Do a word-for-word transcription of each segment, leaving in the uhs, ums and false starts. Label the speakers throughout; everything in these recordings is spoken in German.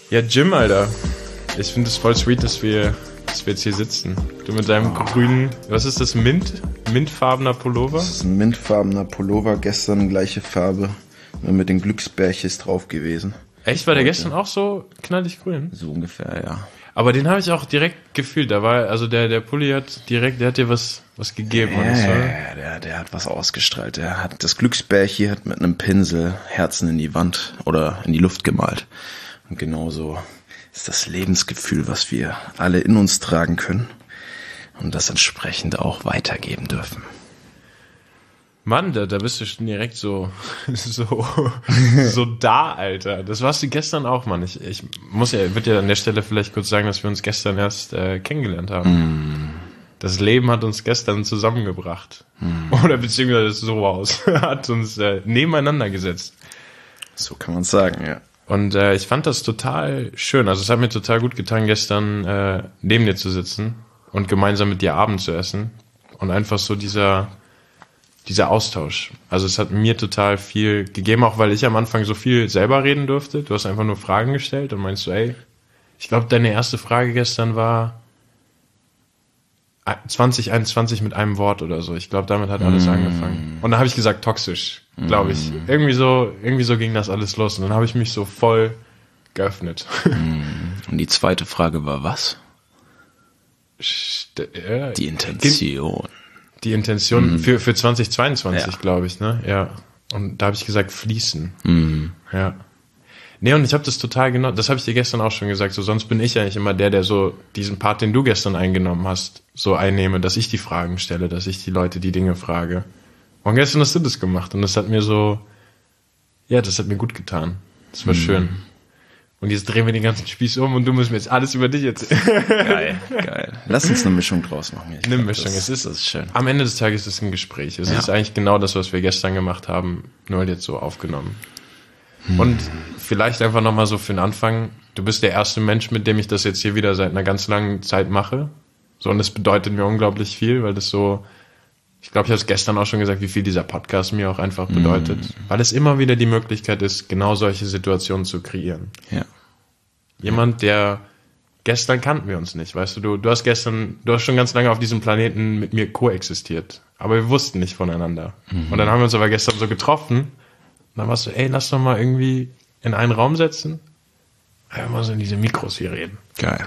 Speaker 1: Ja, Jim, Alter. Ich finde es voll sweet, dass wir, dass wir jetzt hier sitzen. Du mit deinem oh. grünen, was ist das, Mint? Mintfarbener Pullover?
Speaker 2: Das ist ein mintfarbener Pullover, gestern gleiche Farbe, nur mit den Glücksbärchis drauf gewesen.
Speaker 1: Echt? War der Heute. Gestern auch so knallig grün?
Speaker 2: So ungefähr, ja.
Speaker 1: Aber den habe ich auch direkt gefühlt. Da war, also der, der Pulli hat direkt, der hat dir was, was gegeben.
Speaker 2: Ja,
Speaker 1: so.
Speaker 2: der, der hat was ausgestrahlt. Der hat, das Glücksbärchi hat mit einem Pinsel Herzen in die Wand oder in die Luft gemalt. Und genauso ist das Lebensgefühl, was wir alle in uns tragen können und das entsprechend auch weitergeben dürfen.
Speaker 1: Mann, da, da bist du schon direkt so, so, so da, Alter. Das warst du gestern auch, Mann. Ich, ich muss ja, würde ja an der Stelle vielleicht kurz sagen, dass wir uns gestern erst äh, kennengelernt haben. Mm. Das Leben hat uns gestern zusammengebracht. Mm. Oder beziehungsweise so aus. Hat uns äh, nebeneinander gesetzt.
Speaker 2: So kann man sagen, ja.
Speaker 1: Und äh, ich fand das total schön. Also es hat mir total gut getan, gestern äh, neben dir zu sitzen und gemeinsam mit dir Abend zu essen. Und einfach so dieser... dieser Austausch. Also es hat mir total viel gegeben, auch weil ich am Anfang so viel selber reden durfte. Du hast einfach nur Fragen gestellt und meinst so, ey, ich glaube, deine erste Frage gestern war zwanzig einundzwanzig mit einem Wort oder so. Ich glaube, damit hat alles mm. angefangen. Und dann habe ich gesagt, toxisch, glaube ich. Mm. Irgendwie so, irgendwie so ging das alles los. Und dann habe ich mich so voll geöffnet.
Speaker 2: Und die zweite Frage war was?
Speaker 1: St- äh,
Speaker 2: die Intention.
Speaker 1: Die Intention
Speaker 2: mm.
Speaker 1: für, für zwanzig zweiundzwanzig,
Speaker 2: ja.
Speaker 1: glaube ich, ne? Ja. Und da habe ich gesagt, fließen.
Speaker 2: Mm.
Speaker 1: Ja. Nee, und ich habe das total genau, das habe ich dir gestern auch schon gesagt, so sonst bin ich eigentlich immer der, der so diesen Part, den du gestern eingenommen hast, so einnehme, dass ich die Fragen stelle, dass ich die Leute die Dinge frage. Und gestern hast du das gemacht und das hat mir so, ja, das hat mir gut getan. Das war mm. schön. Und jetzt drehen wir den ganzen Spieß um und du musst mir jetzt alles über dich erzählen.
Speaker 2: Geil, geil. Lass uns eine Mischung draus machen.
Speaker 1: Ich eine glaub, Mischung.
Speaker 2: Das,
Speaker 1: es ist,
Speaker 2: das ist schön.
Speaker 1: Am Ende des Tages ist es ein Gespräch. Es ja. ist eigentlich genau das, was wir gestern gemacht haben, nur jetzt so aufgenommen. Hm. Und vielleicht einfach nochmal so für den Anfang. Du bist der erste Mensch, mit dem ich das jetzt hier wieder seit einer ganz langen Zeit mache. So, und das bedeutet mir unglaublich viel, weil das so, ich glaube, ich habe es gestern auch schon gesagt, wie viel dieser Podcast mir auch einfach bedeutet. Hm. Weil es immer wieder die Möglichkeit ist, genau solche Situationen zu kreieren.
Speaker 2: Ja.
Speaker 1: Jemand, der, gestern kannten wir uns nicht, weißt du, du, du hast gestern, du hast schon ganz lange auf diesem Planeten mit mir koexistiert, aber wir wussten nicht voneinander. Mhm. Und dann haben wir uns aber gestern so getroffen, und dann warst du, ey, lass doch mal irgendwie in einen Raum setzen, einfach mal so in diese Mikros hier reden.
Speaker 2: Geil.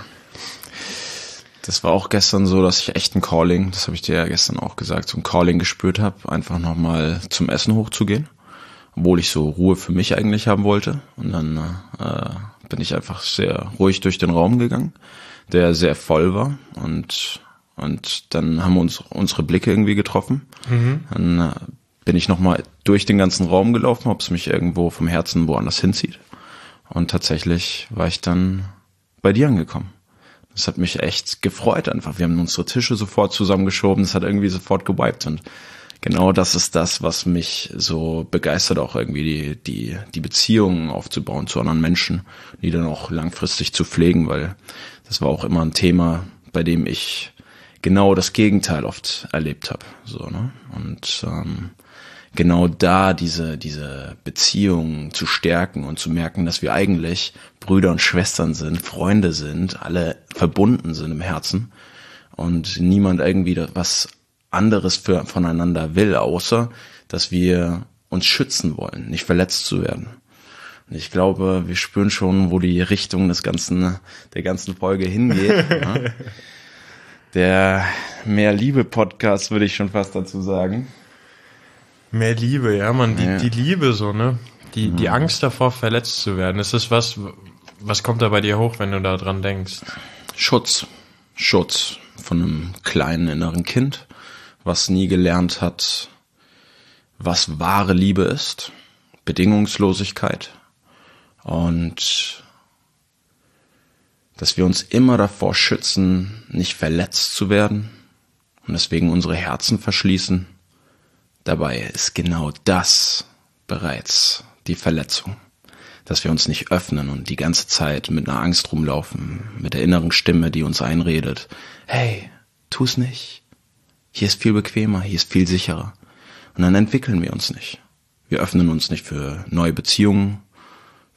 Speaker 2: Das war auch gestern so, dass ich echt ein Calling, das habe ich dir ja gestern auch gesagt, so ein Calling gespürt habe, einfach nochmal zum Essen hochzugehen, obwohl ich so Ruhe für mich eigentlich haben wollte. Und dann äh, bin ich einfach sehr ruhig durch den Raum gegangen, der sehr voll war. Und und dann haben wir uns unsere Blicke irgendwie getroffen. Mhm. Dann äh, bin ich nochmal durch den ganzen Raum gelaufen, ob es mich irgendwo vom Herzen woanders hinzieht. Und tatsächlich war ich dann bei dir angekommen. Das hat mich echt gefreut einfach. Wir haben unsere Tische sofort zusammengeschoben. Das hat irgendwie sofort gewiped. Und genau das ist das, was mich so begeistert, auch irgendwie die, die, die Beziehungen aufzubauen zu anderen Menschen, die dann auch langfristig zu pflegen, weil das war auch immer ein Thema, bei dem ich genau das Gegenteil oft erlebt habe. So, ne? Und ähm, genau da diese, diese Beziehungen zu stärken und zu merken, dass wir eigentlich Brüder und Schwestern sind, Freunde sind, alle verbunden sind im Herzen und niemand irgendwie was anderes für, voneinander will, außer dass wir uns schützen wollen, nicht verletzt zu werden. Und ich glaube, wir spüren schon, wo die Richtung des ganzen, der ganzen Folge hingeht. Ja. Der Mehr-Liebe-Podcast, würde ich schon fast dazu sagen.
Speaker 1: Mehr Liebe, ja, man, die,
Speaker 2: ja.
Speaker 1: die Liebe so, ne? Die,
Speaker 2: mhm.
Speaker 1: die Angst davor, verletzt zu werden. Ist das was, was kommt da bei dir hoch, wenn du da dran denkst?
Speaker 2: Schutz. Schutz von einem kleinen inneren Kind, was nie gelernt hat, was wahre Liebe ist, Bedingungslosigkeit und dass wir uns immer davor schützen, nicht verletzt zu werden und deswegen unsere Herzen verschließen. Dabei ist genau das bereits die Verletzung, dass wir uns nicht öffnen und die ganze Zeit mit einer Angst rumlaufen, mit der inneren Stimme, die uns einredet, hey, tu's nicht. Hier ist viel bequemer, hier ist viel sicherer. Und dann entwickeln wir uns nicht. Wir öffnen uns nicht für neue Beziehungen,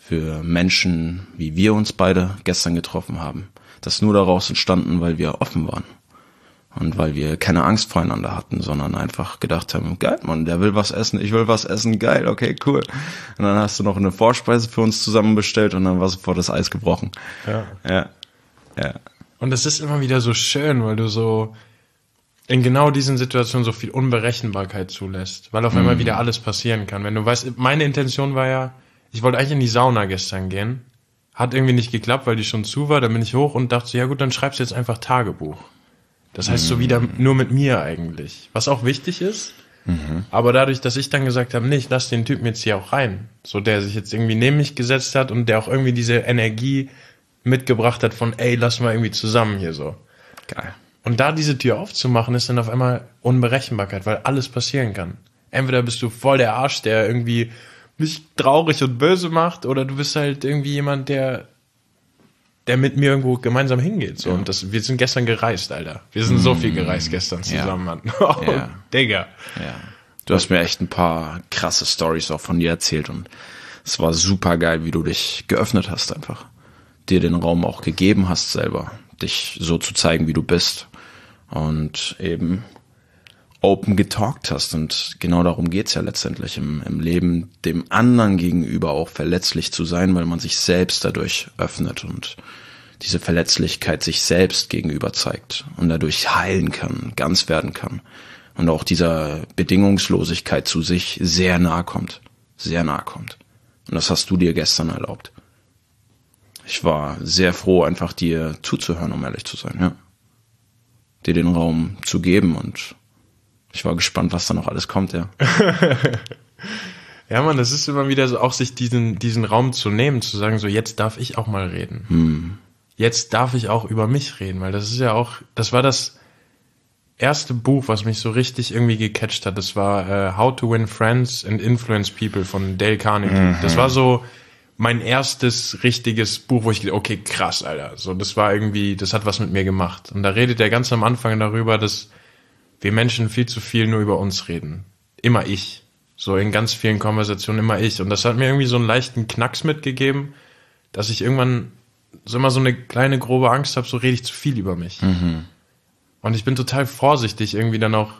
Speaker 2: für Menschen, wie wir uns beide gestern getroffen haben. Das ist nur daraus entstanden, weil wir offen waren. Und weil wir keine Angst voreinander hatten, sondern einfach gedacht haben, geil, Mann, der will was essen, ich will was essen, geil, okay, cool. Und dann hast du noch eine Vorspeise für uns zusammen bestellt und dann war sofort das Eis gebrochen.
Speaker 1: Ja.
Speaker 2: Ja. Ja.
Speaker 1: Und es ist immer wieder so schön, weil du so in genau diesen Situationen so viel Unberechenbarkeit zulässt, weil auf einmal mhm. wieder alles passieren kann. Wenn du weißt, meine Intention war ja, ich wollte eigentlich in die Sauna gestern gehen, hat irgendwie nicht geklappt, weil die schon zu war, dann bin ich hoch und dachte, ja gut, dann schreibst du jetzt einfach Tagebuch. Das heißt, so wieder nur mit mir eigentlich. Was auch wichtig ist. Mhm. Aber dadurch, dass ich dann gesagt habe, nee, ich lass den Typen jetzt hier auch rein. So, der sich jetzt irgendwie neben mich gesetzt hat und der auch irgendwie diese Energie mitgebracht hat von, ey, lass mal irgendwie zusammen hier so.
Speaker 2: Geil.
Speaker 1: Und da diese Tür aufzumachen, ist dann auf einmal Unberechenbarkeit, weil alles passieren kann. Entweder bist du voll der Arsch, der irgendwie mich traurig und böse macht, oder du bist halt irgendwie jemand, der der mit mir irgendwo gemeinsam hingeht. So. Ja. Und das, wir sind gestern gereist, Alter. Wir sind mm. so viel gereist gestern zusammen, Mann. Oh, ja. Digga.
Speaker 2: Ja. Du hast mir echt ein paar krasse Storys auch von dir erzählt und es war super geil, wie du dich geöffnet hast einfach. Dir den Raum auch gegeben hast selber, dich so zu zeigen, wie du bist und eben open getalkt hast. Und genau darum geht's ja letztendlich im, im Leben, dem anderen gegenüber auch verletzlich zu sein, weil man sich selbst dadurch öffnet und diese Verletzlichkeit sich selbst gegenüber zeigt und dadurch heilen kann, ganz werden kann und auch dieser Bedingungslosigkeit zu sich sehr nahe kommt, sehr nahe kommt. Und das hast du dir gestern erlaubt. Ich war sehr froh, einfach dir zuzuhören, um ehrlich zu sein, ja. Dir den Raum zu geben und ich war gespannt, was da noch alles kommt, ja.
Speaker 1: Ja, Mann, das ist immer wieder so, auch sich diesen, diesen Raum zu nehmen, zu sagen, so, jetzt darf ich auch mal reden. Hm. Jetzt darf ich auch über mich reden, weil das ist ja auch, das war das erste Buch, was mich so richtig irgendwie gecatcht hat. Das war uh, How to Win Friends and Influence People von Dale Carnegie. Mhm. Das war so mein erstes richtiges Buch, wo ich gedacht, okay, krass, Alter. So, das war irgendwie, das hat was mit mir gemacht. Und da redet er ganz am Anfang darüber, dass wir Menschen viel zu viel nur über uns reden. Immer ich. So in ganz vielen Konversationen immer ich. Und das hat mir irgendwie so einen leichten Knacks mitgegeben, dass ich irgendwann so immer so eine kleine grobe Angst habe, so rede ich zu viel über mich. Mhm. Und ich bin total vorsichtig irgendwie dann auch,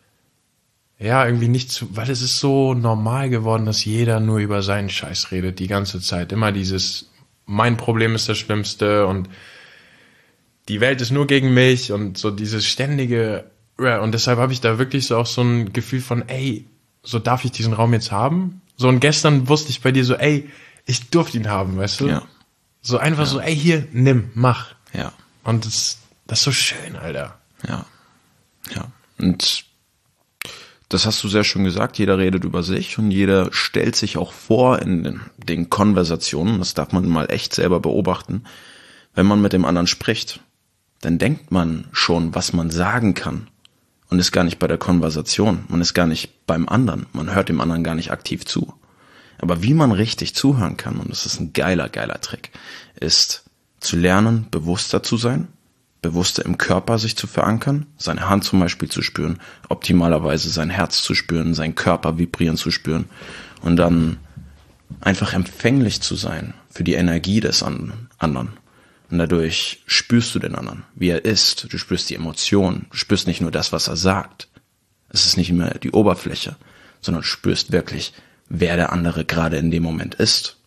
Speaker 1: ja, irgendwie nicht zu, weil es ist so normal geworden, dass jeder nur über seinen Scheiß redet die ganze Zeit. Immer dieses, mein Problem ist das Schlimmste und die Welt ist nur gegen mich und so dieses ständige, und deshalb habe ich da wirklich so auch so ein Gefühl von, ey, so darf ich diesen Raum jetzt haben? So, und gestern wusste ich bei dir so, ey, ich durfte ihn haben, weißt du?
Speaker 2: Ja.
Speaker 1: So einfach ja. so, ey, hier, nimm, mach.
Speaker 2: Ja.
Speaker 1: Und das, das ist so schön, Alter.
Speaker 2: Ja. Ja. Und das hast du sehr schön gesagt, jeder redet über sich und jeder stellt sich auch vor in den, den Konversationen, das darf man mal echt selber beobachten, wenn man mit dem anderen spricht, dann denkt man schon, was man sagen kann und ist gar nicht bei der Konversation, man ist gar nicht beim anderen, man hört dem anderen gar nicht aktiv zu. Aber wie man richtig zuhören kann, und das ist ein geiler, geiler Trick, ist zu lernen, bewusster zu sein, bewusster im Körper sich zu verankern, seine Hand zum Beispiel zu spüren, optimalerweise sein Herz zu spüren, seinen Körper vibrieren zu spüren und dann einfach empfänglich zu sein für die Energie des anderen. Und dadurch spürst du den anderen, wie er ist, du spürst die Emotionen, du spürst nicht nur das, was er sagt. Es ist nicht mehr die Oberfläche, sondern du spürst wirklich, wer der andere gerade in dem Moment ist.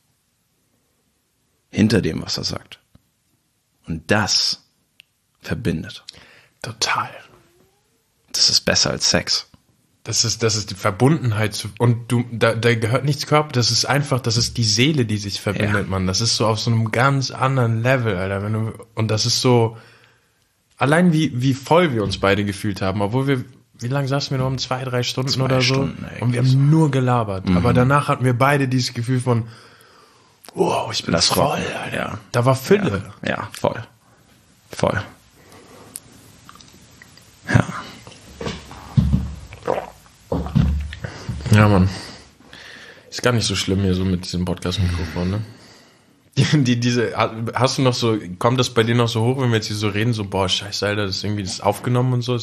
Speaker 2: Hinter dem, was er sagt. Und das verbindet.
Speaker 1: Total.
Speaker 2: Das ist besser als Sex.
Speaker 1: Das ist, das ist die Verbundenheit zu, und du, da, da gehört nichts Körper, das ist einfach, das ist die Seele, die sich verbindet, ja. Mann. Das ist so auf so einem ganz anderen Level, Alter. Wenn du, und das ist so, allein wie, wie voll wir uns beide gefühlt haben, obwohl wir, wie lange saßen wir noch um zwei, drei Stunden zwei oder so? Stunden, ey, und wir haben so. nur gelabert. Mhm. Aber danach hatten wir beide dieses Gefühl von, wow, ich bin
Speaker 2: das
Speaker 1: voll,
Speaker 2: rocken.
Speaker 1: Alter.
Speaker 2: Ja.
Speaker 1: Da war Fülle.
Speaker 2: Ja, ja, voll. Voll. Ja.
Speaker 1: Ja, Mann. Ist gar nicht so schlimm hier so mit diesem Podcast-Mikrofon, ne? Die, die, diese, hast du noch so, kommt das bei dir noch so hoch, wenn wir jetzt hier so reden, so, boah, scheiße, Alter, das ist irgendwie das aufgenommen und so, ist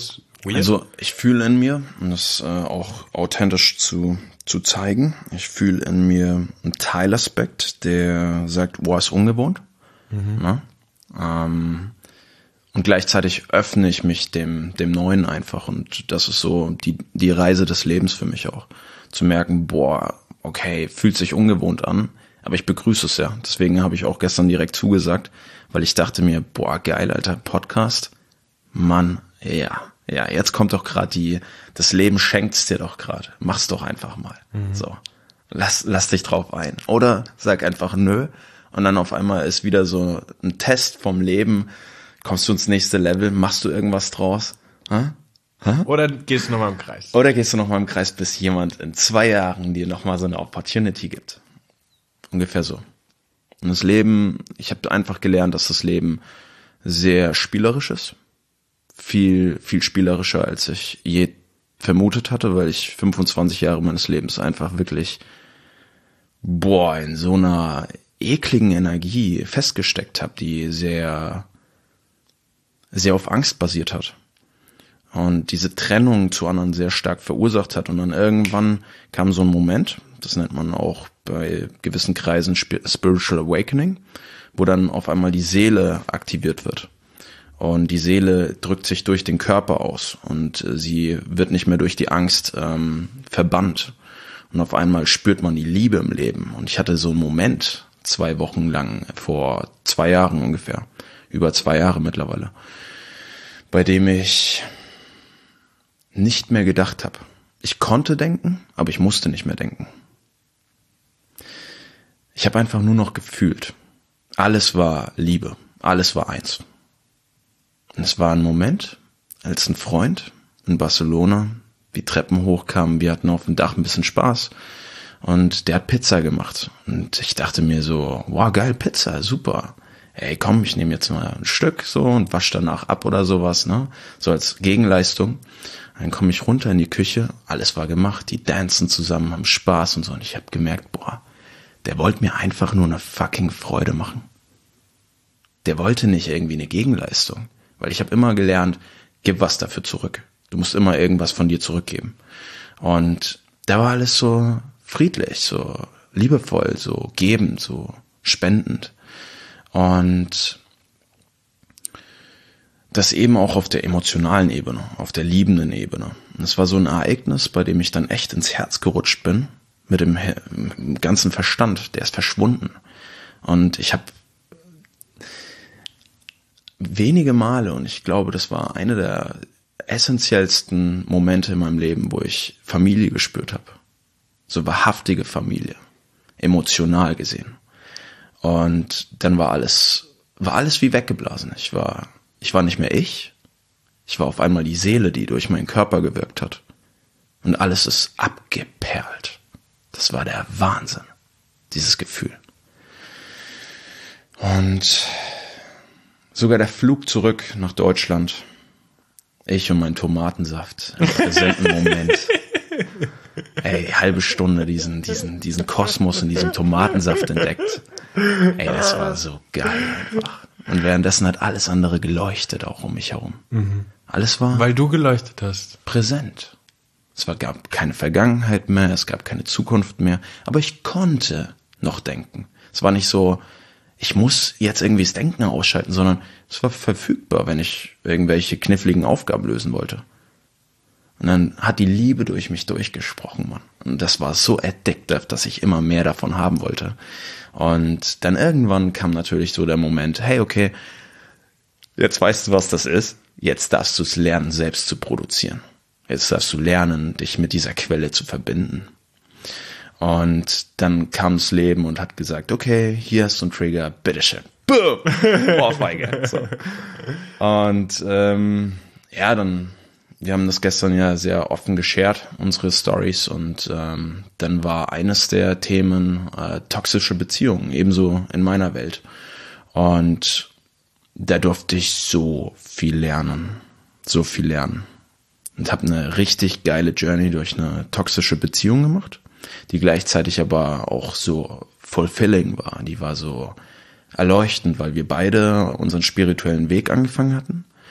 Speaker 1: Weird?
Speaker 2: Also ich fühle in mir, um das äh, auch authentisch zu zu zeigen, ich fühle in mir einen Teilaspekt, der sagt, boah, ist ungewohnt. Mhm. Na? Ähm, und gleichzeitig öffne ich mich dem dem Neuen einfach. Und das ist so die die Reise des Lebens für mich auch. Zu merken, boah, okay, fühlt sich ungewohnt an, aber ich begrüße es ja. Deswegen habe ich auch gestern direkt zugesagt, weil ich dachte mir, boah, geil, Alter, Podcast, Mann, ja, ja, jetzt kommt doch gerade die, das Leben schenkt's dir doch gerade, mach's doch einfach mal, mhm. so, lass, lass dich drauf ein. Oder sag einfach nö und dann auf einmal ist wieder so ein Test vom Leben, kommst du ins nächste Level, machst du irgendwas draus, hä? Hä?
Speaker 1: Oder gehst du nochmal im Kreis.
Speaker 2: Oder gehst du nochmal im Kreis, bis jemand in zwei Jahren dir nochmal so eine Opportunity gibt. Ungefähr so. Und das Leben, ich habe einfach gelernt, dass das Leben sehr spielerisch ist. Viel, viel spielerischer, als ich je vermutet hatte, weil ich fünfundzwanzig Jahre meines Lebens einfach wirklich, boah, in so einer ekligen Energie festgesteckt habe, die sehr, sehr auf Angst basiert hat. Und diese Trennung zu anderen sehr stark verursacht hat. Und dann irgendwann kam so ein Moment, das nennt man auch bei gewissen Kreisen Spiritual Awakening, wo dann auf einmal die Seele aktiviert wird. Und die Seele drückt sich durch den Körper aus und sie wird nicht mehr durch die Angst ähm, verbannt. Und auf einmal spürt man die Liebe im Leben. Und ich hatte so einen Moment, zwei Wochen lang, vor zwei Jahren ungefähr, über zwei Jahre mittlerweile, bei dem ich nicht mehr gedacht habe. Ich konnte denken, aber ich musste nicht mehr denken. Ich habe einfach nur noch gefühlt. Alles war Liebe, alles war eins. Und es war ein Moment, als ein Freund in Barcelona die Treppen hochkam, wir hatten auf dem Dach ein bisschen Spaß und der hat Pizza gemacht. Und ich dachte mir so, wow, geil, Pizza, super. Ey, komm, ich nehme jetzt mal ein Stück so und wasch danach ab oder sowas, ne? So als Gegenleistung. Dann komme ich runter in die Küche, alles war gemacht, die dancen zusammen, haben Spaß und so. Und ich habe gemerkt, boah, der wollte mir einfach nur eine fucking Freude machen. Der wollte nicht irgendwie eine Gegenleistung. Weil ich habe immer gelernt, gib was dafür zurück. Du musst immer irgendwas von dir zurückgeben. Und da war alles so friedlich, so liebevoll, so gebend, so spendend. Und das eben auch auf der emotionalen Ebene, auf der liebenden Ebene. Und es war so ein Ereignis, bei dem ich dann echt ins Herz gerutscht bin, mit dem ganzen Verstand, der ist verschwunden. Und ich habe wenige Male, und ich glaube, das war eine der essentiellsten Momente in meinem Leben, wo ich Familie gespürt habe. So wahrhaftige Familie, emotional gesehen. Und dann war alles, war alles wie weggeblasen. Ich war, ich war nicht mehr ich. Ich war auf einmal die Seele, die durch meinen Körper gewirkt hat. Und alles ist abgeperlt. Das war der Wahnsinn, dieses Gefühl. Und sogar der Flug zurück nach Deutschland, ich und mein Tomatensaft im präsenten Moment. Ey, halbe Stunde diesen, diesen, diesen Kosmos in diesem Tomatensaft entdeckt. Ey, das war so geil einfach. Und währenddessen hat alles andere geleuchtet auch um mich herum. Mhm. Alles war...
Speaker 1: Weil du geleuchtet hast.
Speaker 2: Präsent. Es war, gab keine Vergangenheit mehr, es gab keine Zukunft mehr, aber ich konnte noch denken. Es war nicht so, ich muss jetzt irgendwie das Denken ausschalten, sondern es war verfügbar, wenn ich irgendwelche kniffligen Aufgaben lösen wollte. Und dann hat die Liebe durch mich durchgesprochen, Mann. Und das war so addictive, dass ich immer mehr davon haben wollte. Und dann irgendwann kam natürlich so der Moment, hey, okay, jetzt weißt du, was das ist. Jetzt darfst du es lernen, selbst zu produzieren. Jetzt darfst du lernen, dich mit dieser Quelle zu verbinden. Und dann kam das Leben und hat gesagt, okay, hier hast du einen Trigger, bitteschön. Boom! Ohrfeige. So. Und ähm, ja, dann, wir haben das gestern ja sehr offen geshared, unsere Stories. Und ähm, dann war eines der Themen äh, toxische Beziehungen, ebenso in meiner Welt. Und da durfte ich so viel lernen, so viel lernen. Und habe eine richtig geile Journey durch eine toxische Beziehung gemacht, die gleichzeitig aber auch so fulfilling war. Die war so erleuchtend, weil wir beide unseren spirituellen Weg angefangen hatten.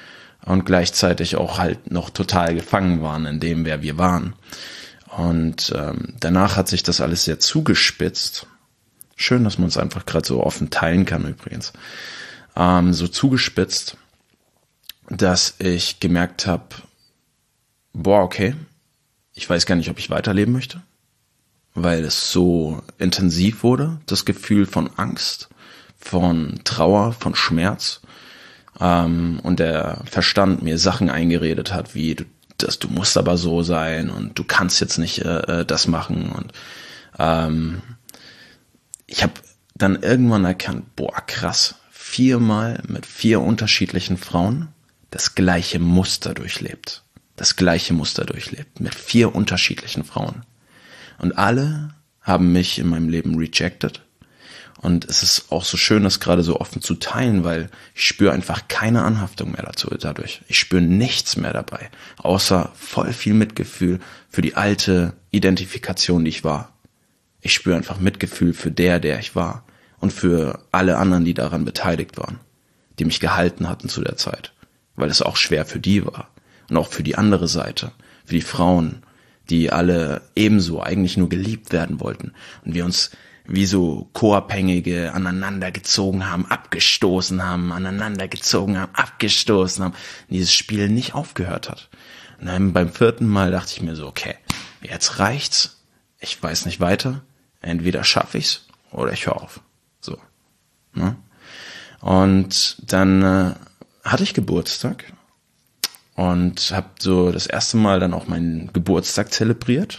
Speaker 2: und gleichzeitig auch halt noch total gefangen waren in dem, wer wir waren. Und ähm, danach hat sich das alles sehr zugespitzt. Schön, dass man es einfach gerade so offen teilen kann übrigens. Ähm, so zugespitzt, dass ich gemerkt habe, boah, okay, ich weiß gar nicht, ob ich weiterleben möchte, weil es so intensiv wurde, das Gefühl von Angst, von Trauer, von Schmerz, ähm, und der Verstand mir Sachen eingeredet hat, wie, du, dass du musst aber so sein und du kannst jetzt nicht äh, das machen. Und ähm, ich habe dann irgendwann erkannt, boah, krass, viermal mit vier unterschiedlichen Frauen das gleiche Muster durchlebt. Das gleiche Muster durchlebt, mit vier unterschiedlichen Frauen. Und alle haben mich in meinem Leben rejected. Und es ist auch so schön, das gerade so offen zu teilen, weil ich spüre einfach keine Anhaftung mehr dazu, dadurch. Ich spüre nichts mehr dabei, außer voll viel Mitgefühl für die alte Identifikation, die ich war. Ich spüre einfach Mitgefühl für der, der ich war und für alle anderen, die daran beteiligt waren, die mich gehalten hatten zu der Zeit, weil es auch schwer für die war und auch für die andere Seite, für die Frauen, die alle ebenso eigentlich nur geliebt werden wollten und wir uns wie so Co-Abhängige aneinander gezogen haben, abgestoßen haben, aneinander gezogen haben, abgestoßen haben, und dieses Spiel nicht aufgehört hat. Und dann beim vierten Mal dachte ich mir so, okay, jetzt reicht's, ich weiß nicht weiter, entweder schaffe ich's oder ich höre auf. So. Ne? Und dann äh, hatte ich Geburtstag und habe so das erste Mal dann auch meinen Geburtstag zelebriert.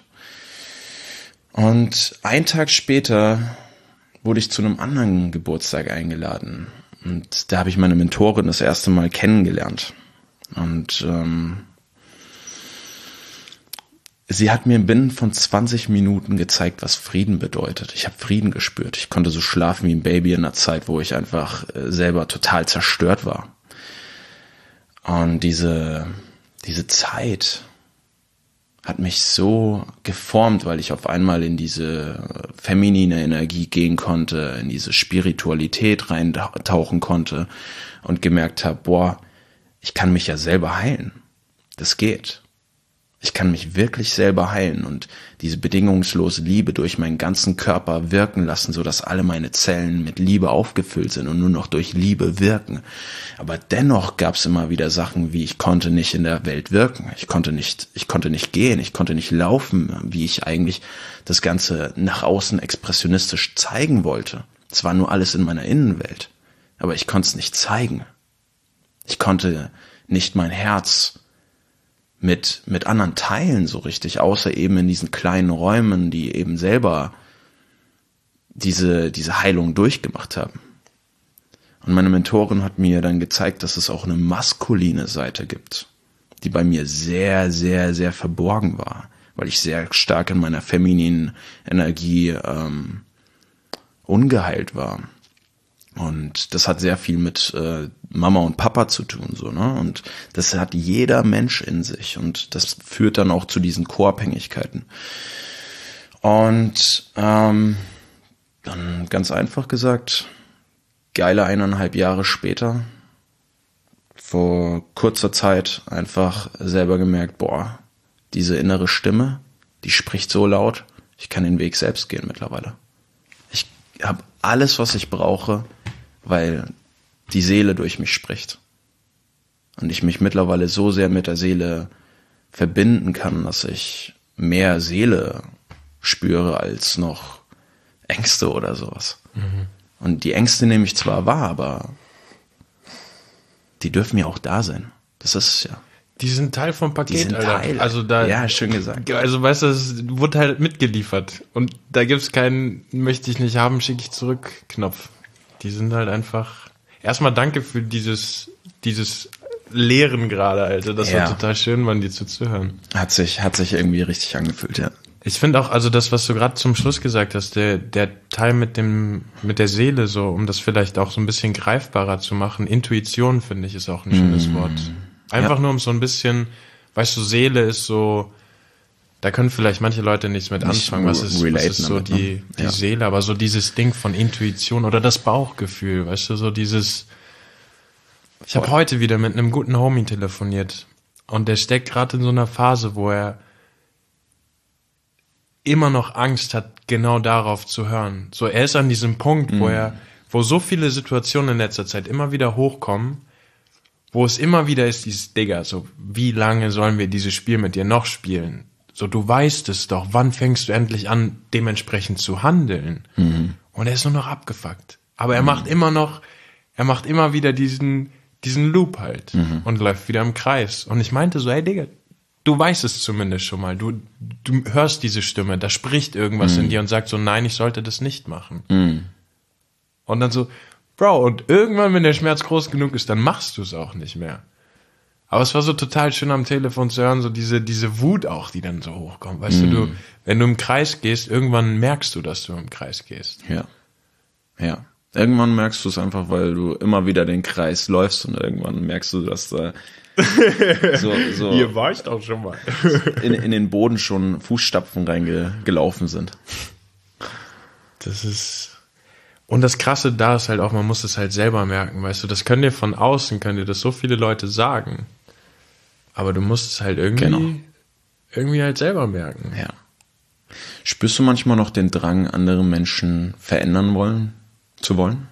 Speaker 2: Und einen Tag später wurde ich zu einem anderen Geburtstag eingeladen. Und da habe ich meine Mentorin das erste Mal kennengelernt. Und ähm, sie hat mir binnen von zwanzig Minuten gezeigt, was Frieden bedeutet. Ich habe Frieden gespürt. Ich konnte so schlafen wie ein Baby in einer Zeit, wo ich einfach äh, selber total zerstört war. Und diese, diese Zeit hat mich so geformt, weil ich auf einmal in diese feminine Energie gehen konnte, in diese Spiritualität reintauchen konnte und gemerkt habe, boah, ich kann mich ja selber heilen. Das geht. Ich kann mich wirklich selber heilen und diese bedingungslose Liebe durch meinen ganzen Körper wirken lassen, sodass alle meine Zellen mit Liebe aufgefüllt sind und nur noch durch Liebe wirken. Aber dennoch gab es immer wieder Sachen, wie ich konnte nicht in der Welt wirken. Ich konnte nicht, ich konnte nicht gehen, ich konnte nicht laufen, wie ich eigentlich das Ganze nach außen expressionistisch zeigen wollte. Es war nur alles in meiner Innenwelt, aber ich konnte es nicht zeigen. Ich konnte nicht mein Herz mit mit anderen teilen so richtig, außer eben in diesen kleinen Räumen, die eben selber diese diese Heilung durchgemacht haben. Und meine Mentorin hat mir dann gezeigt, dass es auch eine maskuline Seite gibt, die bei mir sehr, sehr, sehr verborgen war, weil ich sehr stark in meiner femininen Energie ähm, ungeheilt war. Und das hat sehr viel mit äh, Mama und Papa zu tun, so, ne? Und das hat jeder Mensch in sich und das führt dann auch zu diesen Co-Abhängigkeiten. Und ähm, dann ganz einfach gesagt, geile eineinhalb Jahre später, vor kurzer Zeit einfach selber gemerkt, boah, diese innere Stimme, die spricht so laut, ich kann den Weg selbst gehen mittlerweile. Ich habe alles, was ich brauche, weil die Seele durch mich spricht. Und ich mich mittlerweile so sehr mit der Seele verbinden kann, dass ich mehr Seele spüre als noch Ängste oder sowas. Mhm. Und die Ängste nehme ich zwar wahr, aber die dürfen ja auch da sein. Das ist es ja.
Speaker 1: Die sind Teil vom Paket,
Speaker 2: die sind
Speaker 1: Alter.
Speaker 2: Teil.
Speaker 1: Also da,
Speaker 2: ja, schön gesagt.
Speaker 1: Also weißt du, es wurde halt mitgeliefert. Und da gibt's keinen, möchte ich nicht haben, schicke ich zurück Knopf. Die sind halt einfach. Erstmal danke für dieses, dieses Lehren gerade, Alter. Das ja. war total schön, man dir zuzuhören.
Speaker 2: Hat sich, hat sich irgendwie richtig angefühlt, ja.
Speaker 1: Ich finde auch, also das, was du gerade zum Schluss gesagt hast, der, der Teil mit dem, mit der Seele, so, um das vielleicht auch so ein bisschen greifbarer zu machen. Intuition, finde ich, ist auch ein schönes mm. Wort. Einfach ja. nur um so ein bisschen, weißt du, Seele ist so, da können vielleicht manche Leute nichts mit nicht anfangen, was ist, was ist so damit, die, ne? die ja. Seele, aber so dieses Ding von Intuition oder das Bauchgefühl, weißt du, so dieses Ich habe heute wieder mit einem guten Homie telefoniert und der steckt gerade in so einer Phase, wo er immer noch Angst hat, genau darauf zu hören. So, er ist an diesem Punkt, mhm. wo er, wo so viele Situationen in letzter Zeit immer wieder hochkommen, wo es immer wieder ist, dieses Digga, so, wie lange sollen wir dieses Spiel mit dir noch spielen? So, du weißt es doch, wann fängst du endlich an, dementsprechend zu handeln? Mhm. Und er ist nur noch abgefuckt. Aber er mhm. macht immer noch, er macht immer wieder diesen, diesen Loop halt mhm. und läuft wieder im Kreis. Und ich meinte so, hey Digga, du weißt es zumindest schon mal. Du, du hörst diese Stimme, da spricht irgendwas mhm. in dir und sagt so, nein, ich sollte das nicht machen. Mhm. Und dann so, Bro, und irgendwann, wenn der Schmerz groß genug ist, dann machst du es auch nicht mehr. Aber es war so total schön am Telefon zu hören, so diese, diese Wut auch, die dann so hochkommt. Weißt mhm. du, du, wenn du im Kreis gehst, irgendwann merkst du, dass du im Kreis gehst.
Speaker 2: Ja. Ja. Irgendwann merkst du es einfach, weil du immer wieder den Kreis läufst und irgendwann merkst du, dass da so, so
Speaker 1: hier war ich doch schon mal.
Speaker 2: in, in den Boden schon Fußstapfen reingelaufen sind.
Speaker 1: Das ist, und das Krasse da ist halt auch, man muss es halt selber merken, weißt du, das können dir von außen, können dir das so viele Leute sagen, aber du musst es halt irgendwie, genau. irgendwie halt selber merken.
Speaker 2: Ja. Spürst du manchmal noch den Drang, andere Menschen verändern wollen, zu wollen?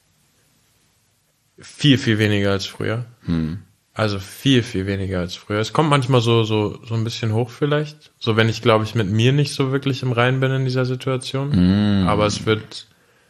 Speaker 1: Viel, viel weniger als früher. Hm. Also viel, viel weniger als früher. Es kommt manchmal so, so, so ein bisschen hoch vielleicht. So, wenn ich, glaube ich, mit mir nicht so wirklich im Reinen bin in dieser Situation. Mm. Aber es wird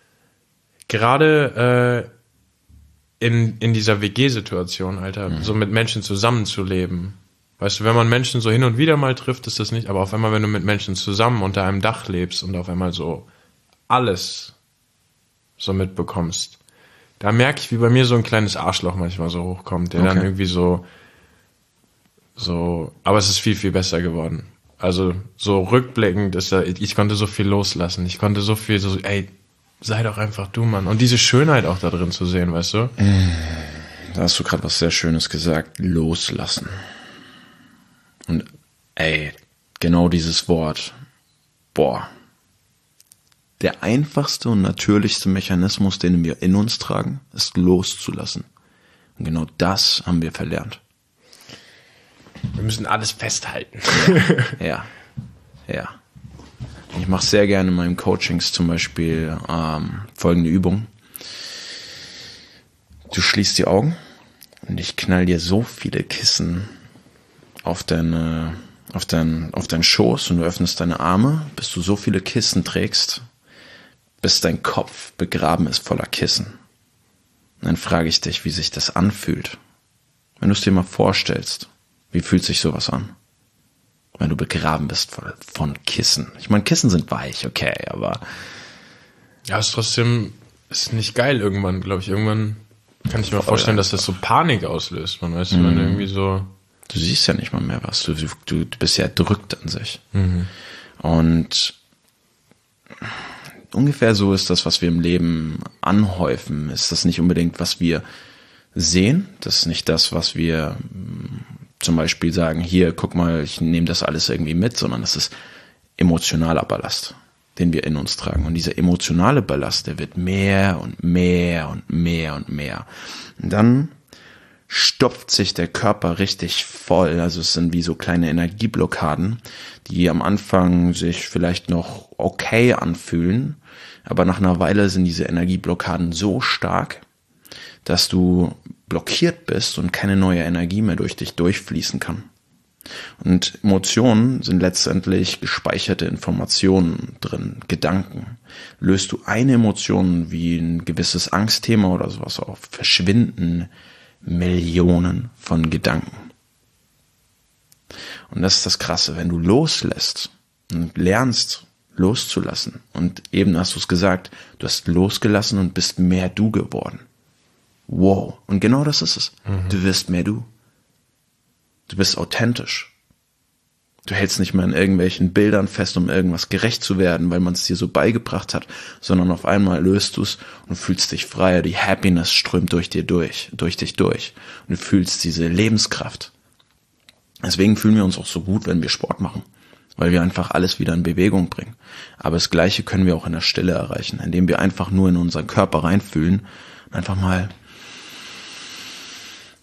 Speaker 1: gerade äh, in, in dieser W G-Situation, Alter, mm. so mit Menschen zusammenzuleben. Weißt du, wenn man Menschen so hin und wieder mal trifft, ist das nicht. Aber auf einmal, wenn du mit Menschen zusammen unter einem Dach lebst und auf einmal so alles so mitbekommst, da merke ich, wie bei mir so ein kleines Arschloch manchmal so hochkommt, der okay. dann irgendwie so, so, aber es ist viel, viel besser geworden. Also so rückblickend ist da, ich konnte so viel loslassen, ich konnte so viel so, ey, sei doch einfach du, Mann. Und diese Schönheit auch da drin zu sehen, weißt du?
Speaker 2: Da hast du gerade was sehr Schönes gesagt, loslassen. Und ey, genau dieses Wort, boah. Der einfachste und natürlichste Mechanismus, den wir in uns tragen, ist loszulassen. Und genau das haben wir verlernt.
Speaker 1: Wir müssen alles festhalten.
Speaker 2: Ja, ja. Ich mache sehr gerne in meinen Coachings zum Beispiel ähm, folgende Übung. Du schließt die Augen und ich knall dir so viele Kissen auf deine, auf dein, auf deinen Schoß und du öffnest deine Arme, bis du so viele Kissen trägst, bis dein Kopf begraben ist voller Kissen. Und dann frage ich dich, wie sich das anfühlt. Wenn du es dir mal vorstellst, wie fühlt sich sowas an? Wenn du begraben bist von, von Kissen. Ich meine, Kissen sind weich, okay, aber...
Speaker 1: Ja, es ist trotzdem, ist nicht geil irgendwann, glaube ich. Irgendwann kann ich mir vorstellen, dass das so Panik auslöst. Man weiß, mhm. wenn irgendwie so...
Speaker 2: Du siehst ja nicht mal mehr was. Du, du, du bist ja erdrückt an sich. Mhm. Und... ungefähr so ist das, was wir im Leben anhäufen. Ist das nicht unbedingt, was wir sehen? Das ist nicht das, was wir zum Beispiel sagen, hier, guck mal, ich nehme das alles irgendwie mit, sondern das ist emotionaler Ballast, den wir in uns tragen. Und dieser emotionale Ballast, der wird mehr und mehr und mehr und mehr. Und dann stopft sich der Körper richtig voll. Also es sind wie so kleine Energieblockaden, die am Anfang sich vielleicht noch okay anfühlen, aber nach einer Weile sind diese Energieblockaden so stark, dass du blockiert bist und keine neue Energie mehr durch dich durchfließen kann. Und Emotionen sind letztendlich gespeicherte Informationen drin, Gedanken. Löst du eine Emotion wie ein gewisses Angstthema oder sowas auf, verschwinden Millionen von Gedanken. Und das ist das Krasse, wenn du loslässt und lernst loszulassen und eben hast du es gesagt, du hast losgelassen und bist mehr du geworden. Wow. Und genau das ist es. Mhm. Du wirst mehr du. Du bist authentisch. Du hältst nicht mehr in irgendwelchen Bildern fest, um irgendwas gerecht zu werden, weil man es dir so beigebracht hat, sondern auf einmal löst du es und fühlst dich freier. Die Happiness strömt durch dir durch, durch dich durch. Und du fühlst diese Lebenskraft. Deswegen fühlen wir uns auch so gut, wenn wir Sport machen, weil wir einfach alles wieder in Bewegung bringen. Aber das Gleiche können wir auch in der Stille erreichen, indem wir einfach nur in unseren Körper reinfühlen und einfach mal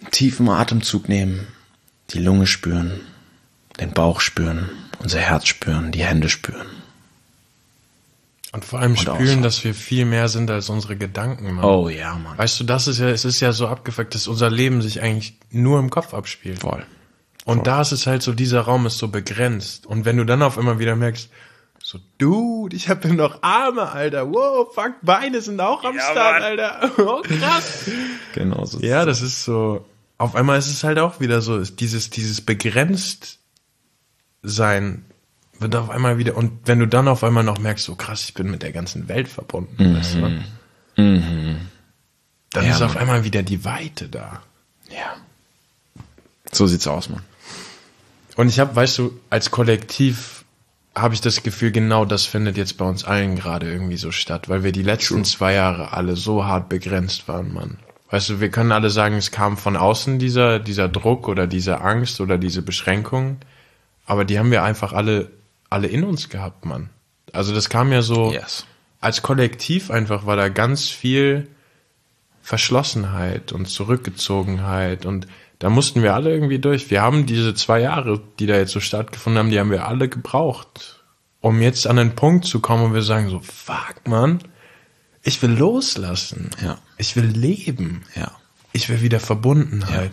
Speaker 2: tiefen Atemzug nehmen, die Lunge spüren, den Bauch spüren, unser Herz spüren, die Hände spüren.
Speaker 1: Und vor allem und spüren, dass wir viel mehr sind als unsere Gedanken, Mann.
Speaker 2: Oh ja, Mann.
Speaker 1: Weißt du, das ist ja, es ist ja so abgefuckt, dass unser Leben sich eigentlich nur im Kopf abspielt.
Speaker 2: Voll.
Speaker 1: Und
Speaker 2: Voll.
Speaker 1: da ist es halt so, dieser Raum ist so begrenzt. Und wenn du dann auf einmal wieder merkst, so, Dude, ich hab ja noch Arme, Alter. Wow, fuck, Beine sind auch am
Speaker 2: Ja,
Speaker 1: Start,
Speaker 2: Mann.
Speaker 1: Alter. Oh, krass.
Speaker 2: Genau so.
Speaker 1: Ja, das ist so, auf einmal ist es halt auch wieder so, dieses, dieses begrenzt sein wird auf einmal wieder, und wenn du dann auf einmal noch merkst, so krass, ich bin mit der ganzen Welt verbunden,
Speaker 2: Mhm.
Speaker 1: weißt du?
Speaker 2: Mhm.
Speaker 1: Dann
Speaker 2: Ja,
Speaker 1: ist auf
Speaker 2: Mann.
Speaker 1: einmal wieder die Weite da.
Speaker 2: Ja. So sieht's aus, Mann.
Speaker 1: Und ich habe, weißt du, als Kollektiv habe ich das Gefühl, genau das findet jetzt bei uns allen gerade irgendwie so statt, weil wir die letzten
Speaker 2: True.
Speaker 1: zwei Jahre alle so hart begrenzt waren, Mann. Weißt du, wir können alle sagen, es kam von außen dieser, dieser Druck oder diese Angst oder diese Beschränkung, aber die haben wir einfach alle, alle in uns gehabt, Mann. Also das kam ja so,
Speaker 2: Yes.
Speaker 1: als Kollektiv einfach war da ganz viel Verschlossenheit und Zurückgezogenheit, und da mussten wir alle irgendwie durch. Wir haben diese zwei Jahre, die da jetzt so stattgefunden haben, die haben wir alle gebraucht, um jetzt an den Punkt zu kommen, wo wir sagen so, fuck, Mann, ich will loslassen.
Speaker 2: Ja.
Speaker 1: Ich will leben.
Speaker 2: Ja.
Speaker 1: Ich will wieder Verbundenheit.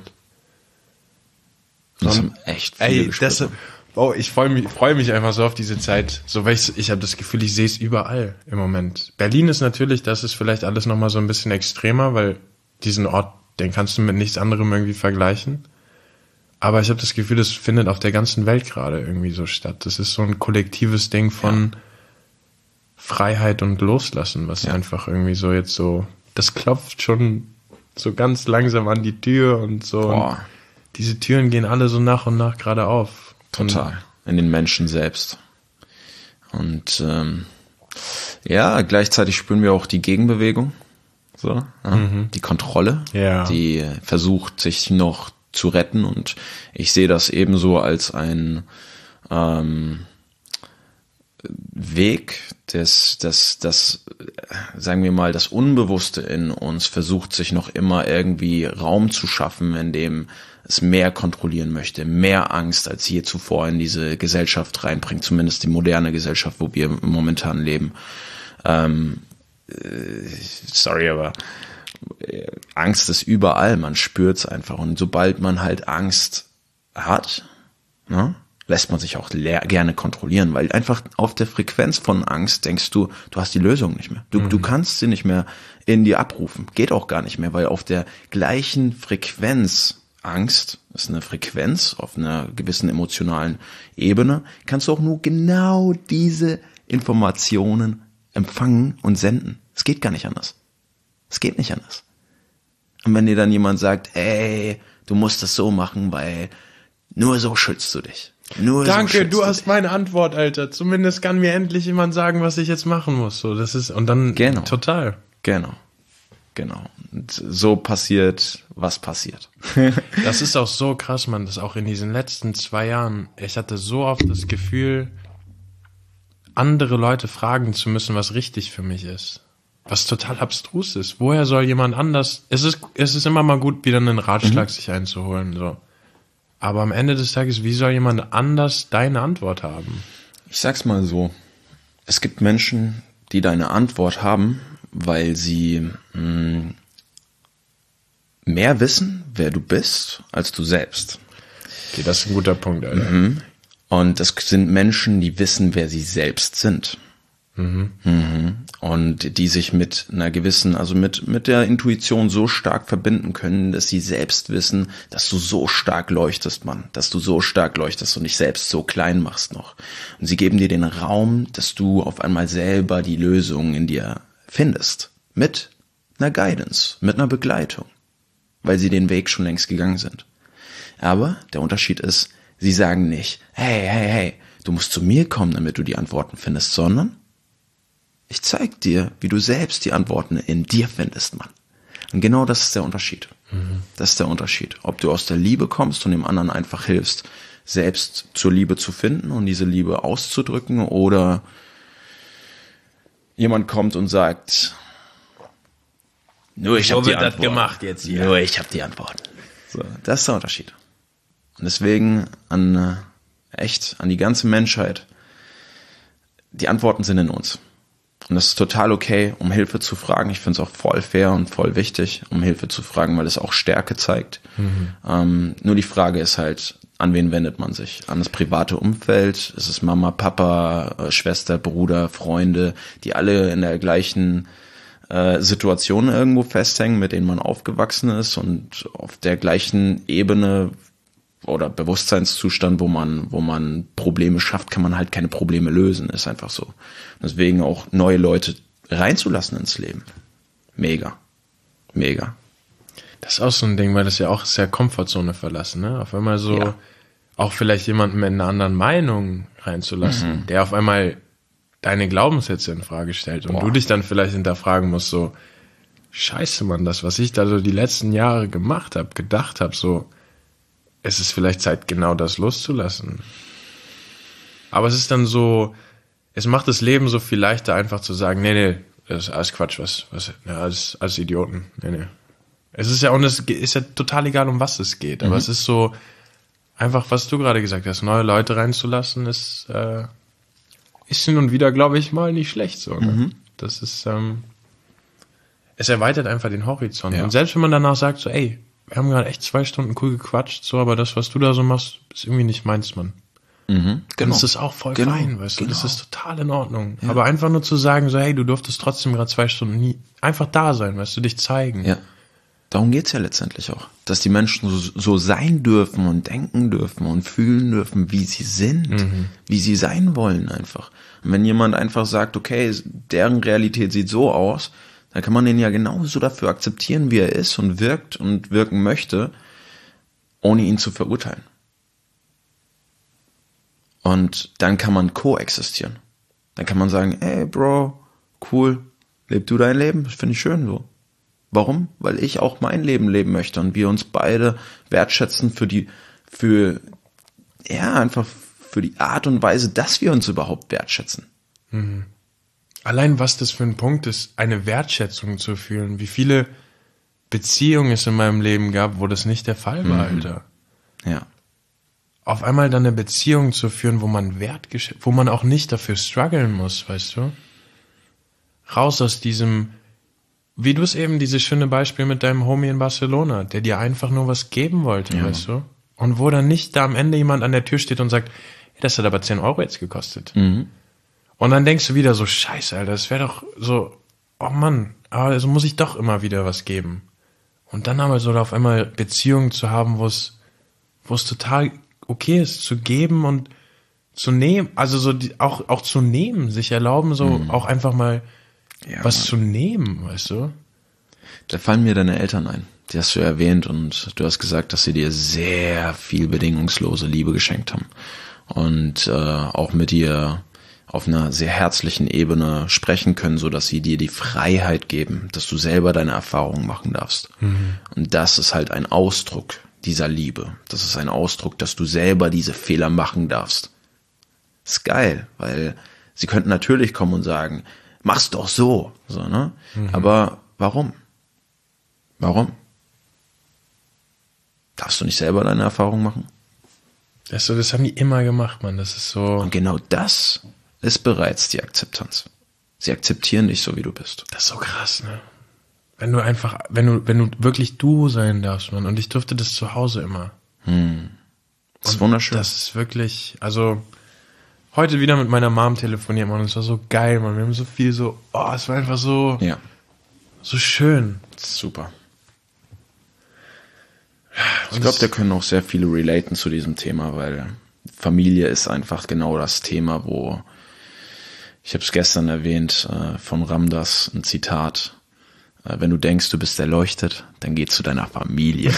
Speaker 2: Das
Speaker 1: Und-
Speaker 2: haben echt viele
Speaker 1: Ey,
Speaker 2: gespürt.
Speaker 1: das, oh, ich freue mich, freu mich einfach so auf diese Zeit. So, weil ich, ich habe das Gefühl, ich sehe es überall im Moment. Berlin ist natürlich, das ist vielleicht alles nochmal so ein bisschen extremer, weil diesen Ort, den kannst du mit nichts anderem irgendwie vergleichen. Aber ich habe das Gefühl, das findet auf der ganzen Welt gerade irgendwie so statt. Das ist so ein kollektives Ding von Freiheit und Loslassen, was
Speaker 2: Ja.
Speaker 1: einfach irgendwie so jetzt so, das klopft schon so ganz langsam an die Tür und so.
Speaker 2: Boah.
Speaker 1: Und diese Türen gehen alle so nach und nach gerade auf.
Speaker 2: Total. In den Menschen selbst. Und ähm, ja, gleichzeitig spüren wir auch die Gegenbewegung. So, ja, die Kontrolle,
Speaker 1: Ja.
Speaker 2: die versucht, sich noch zu retten. Und ich sehe das ebenso als ein ähm, Weg, des, das, das, sagen wir mal, das Unbewusste in uns versucht, sich noch immer irgendwie Raum zu schaffen, in dem es mehr kontrollieren möchte, mehr Angst als je zuvor in diese Gesellschaft reinbringt, zumindest die moderne Gesellschaft, wo wir momentan leben. Ähm, äh, sorry, aber äh, Angst ist überall, man spürt's einfach. Und sobald man halt Angst hat, ne, lässt man sich auch leer, gerne kontrollieren, weil einfach auf der Frequenz von Angst denkst du, du hast die Lösung nicht mehr. Du, mhm. du kannst sie nicht mehr in dir abrufen. Geht auch gar nicht mehr, weil auf der gleichen Frequenz, Angst ist eine Frequenz auf einer gewissen emotionalen Ebene, kannst du auch nur genau diese Informationen empfangen und senden. Es geht gar nicht anders. Es geht nicht anders. Und wenn dir dann jemand sagt, ey, du musst das so machen, weil nur so schützt du dich. Nur
Speaker 1: Danke,
Speaker 2: so schützt
Speaker 1: du hast
Speaker 2: dich.
Speaker 1: meine Antwort, Alter. Zumindest kann mir endlich jemand sagen, was ich jetzt machen muss. So, das ist, und dann,
Speaker 2: Genau.
Speaker 1: total.
Speaker 2: Genau. Genau. Und so passiert, was passiert.
Speaker 1: Das ist auch so krass, Mann, dass auch in diesen letzten zwei Jahren, ich hatte so oft das Gefühl, andere Leute fragen zu müssen, was richtig für mich ist. Was total abstrus ist. Woher soll jemand anders, es ist, es ist immer mal gut, wieder einen Ratschlag mhm. sich einzuholen, so. Aber am Ende des Tages, wie soll jemand anders deine Antwort haben?
Speaker 2: Ich sag's mal so. Es gibt Menschen, die deine Antwort haben, weil sie mh, mehr wissen, wer du bist, als du selbst.
Speaker 1: Okay, das ist ein guter Punkt, Alter.
Speaker 2: Mhm. Und es sind Menschen, die wissen, wer sie selbst sind. Mhm. Mhm. Und die sich mit einer gewissen, also mit, mit der Intuition so stark verbinden können, dass sie selbst wissen, dass du so stark leuchtest, Mann, dass du so stark leuchtest und dich selbst so klein machst noch. Und sie geben dir den Raum, dass du auf einmal selber die Lösung in dir findest. Mit einer Guidance, mit einer Begleitung. Weil sie den Weg schon längst gegangen sind. Aber der Unterschied ist, sie sagen nicht, hey, hey, hey, du musst zu mir kommen, damit du die Antworten findest, sondern ich zeig dir, wie du selbst die Antworten in dir findest, Mann. Und genau das ist der Unterschied. Mhm. Das ist der Unterschied. Ob du aus der Liebe kommst und dem anderen einfach hilfst, selbst zur Liebe zu finden und diese Liebe auszudrücken, oder jemand kommt und sagt, nur ich
Speaker 1: So
Speaker 2: habe die
Speaker 1: wird das
Speaker 2: Antworten.
Speaker 1: gemacht jetzt hier.
Speaker 2: Nur ich habe die Antworten. So, das ist der Unterschied. Und deswegen an äh, echt, an die ganze Menschheit, die Antworten sind in uns. Und das ist total okay, um Hilfe zu fragen. Ich finde es auch voll fair und voll wichtig, um Hilfe zu fragen, weil es auch Stärke zeigt. Mhm. Ähm, nur die Frage ist halt, an wen wendet man sich? An das private Umfeld? Ist es Mama, Papa, Schwester, Bruder, Freunde, die alle in der gleichen äh, Situation irgendwo festhängen, mit denen man aufgewachsen ist und auf der gleichen Ebene oder Bewusstseinszustand, wo man, wo man Probleme schafft, kann man halt keine Probleme lösen, ist einfach so. Deswegen auch neue Leute reinzulassen ins Leben. Mega. Mega.
Speaker 1: Das ist auch so ein Ding, weil das ja auch sehr Komfortzone verlassen, ne? Auf einmal so, ja. Auch vielleicht jemanden mit einer anderen Meinung reinzulassen, mhm. der auf einmal deine Glaubenssätze in Frage stellt und Boah. du dich dann vielleicht hinterfragen musst, so, scheiße, Mann, das, was ich da so die letzten Jahre gemacht habe, gedacht habe, so, es ist vielleicht Zeit, genau das loszulassen. Aber es ist dann so, es macht das Leben so viel leichter, einfach zu sagen, nee, nee, das ist alles Quatsch, was, was, ja, alles, alles Idioten, nee, nee. Es ist ja, und es ist ja total egal, um was es geht, aber mhm. es ist so, einfach, was du gerade gesagt hast, neue Leute reinzulassen, ist, äh, ist hin und wieder, glaube ich, mal nicht schlecht so. Ne? Mhm. Das ist, ähm, es erweitert einfach den Horizont. Ja. Und selbst wenn man danach sagt, so, ey, wir haben gerade echt zwei Stunden cool gequatscht, so, aber das, was du da so machst, ist irgendwie nicht meins, Mann. Mhm, genau. Und das ist auch voll genau. fein, weißt du, genau. Das ist total in Ordnung. Ja. Aber einfach nur zu sagen, so, hey, du durftest trotzdem gerade zwei Stunden nie, einfach da sein, weißt du, dich zeigen.
Speaker 2: Ja. Darum geht's ja letztendlich auch. Dass die Menschen so, so sein dürfen und denken dürfen und fühlen dürfen, wie sie sind, mhm. wie sie sein wollen einfach. Und wenn jemand einfach sagt, okay, deren Realität sieht so aus, dann kann man den ja genauso dafür akzeptieren, wie er ist und wirkt und wirken möchte, ohne ihn zu verurteilen. Und dann kann man koexistieren. Dann kann man sagen, ey Bro, cool, leb du dein Leben, das finde ich schön so. Warum? Weil ich auch mein Leben leben möchte und wir uns beide wertschätzen für die, für, ja, einfach für die Art und Weise, dass wir uns überhaupt wertschätzen.
Speaker 1: Mhm. Allein was das für ein Punkt ist, eine Wertschätzung zu fühlen. Wie viele Beziehungen es in meinem Leben gab, wo das nicht der Fall war, mhm. Alter.
Speaker 2: Ja.
Speaker 1: Auf einmal dann eine Beziehung zu führen, wo man wertgesch- wo man auch nicht dafür strugglen muss, weißt du? Raus aus diesem, wie du es eben, dieses schöne Beispiel mit deinem Homie in Barcelona, der dir einfach nur was geben wollte, ja. Weißt du? Und wo dann nicht da am Ende jemand an der Tür steht und sagt, hey, das hat aber zehn Euro jetzt gekostet. Mhm. Und dann denkst du wieder so, scheiße, Alter, das wäre doch so, oh Mann, aber also muss ich doch immer wieder was geben. Und dann aber so auf einmal Beziehungen zu haben, wo es, wo es total okay ist, zu geben und zu nehmen, also so die, auch, auch zu nehmen, sich erlauben, so mhm. auch einfach mal ja, was Mann. zu nehmen, weißt du?
Speaker 2: Da fallen mir deine Eltern ein. Die hast du erwähnt und du hast gesagt, dass sie dir sehr viel bedingungslose Liebe geschenkt haben. Und äh, auch mit dir auf einer sehr herzlichen Ebene sprechen können, so dass sie dir die Freiheit geben, dass du selber deine Erfahrungen machen darfst. Mhm. Und das ist halt ein Ausdruck dieser Liebe. Das ist ein Ausdruck, dass du selber diese Fehler machen darfst. Ist geil, weil sie könnten natürlich kommen und sagen, mach's doch so, so, ne? Mhm. Aber warum? Warum? Darfst du nicht selber deine Erfahrungen machen?
Speaker 1: Das, so, das haben die immer gemacht, Mann. Das ist so.
Speaker 2: Und genau das ist bereits die Akzeptanz. Sie akzeptieren dich so, wie du bist.
Speaker 1: Das ist so krass, ne? Wenn du einfach, wenn du, wenn du wirklich du sein darfst, Mann. Und ich durfte das zu Hause immer.
Speaker 2: Hm. Das ist wunderschön.
Speaker 1: Das ist wirklich, also heute wieder mit meiner Mom telefoniert, Mann. Und es war so geil, Mann. Wir haben so viel so, oh, es war einfach so,
Speaker 2: ja.
Speaker 1: so schön.
Speaker 2: Super. Ich glaube, da können auch sehr viele relaten zu diesem Thema, weil Familie ist einfach genau das Thema, wo, ich habe es gestern erwähnt, äh, von Ramdas, ein Zitat, äh, wenn du denkst, du bist erleuchtet, dann geh zu deiner Familie.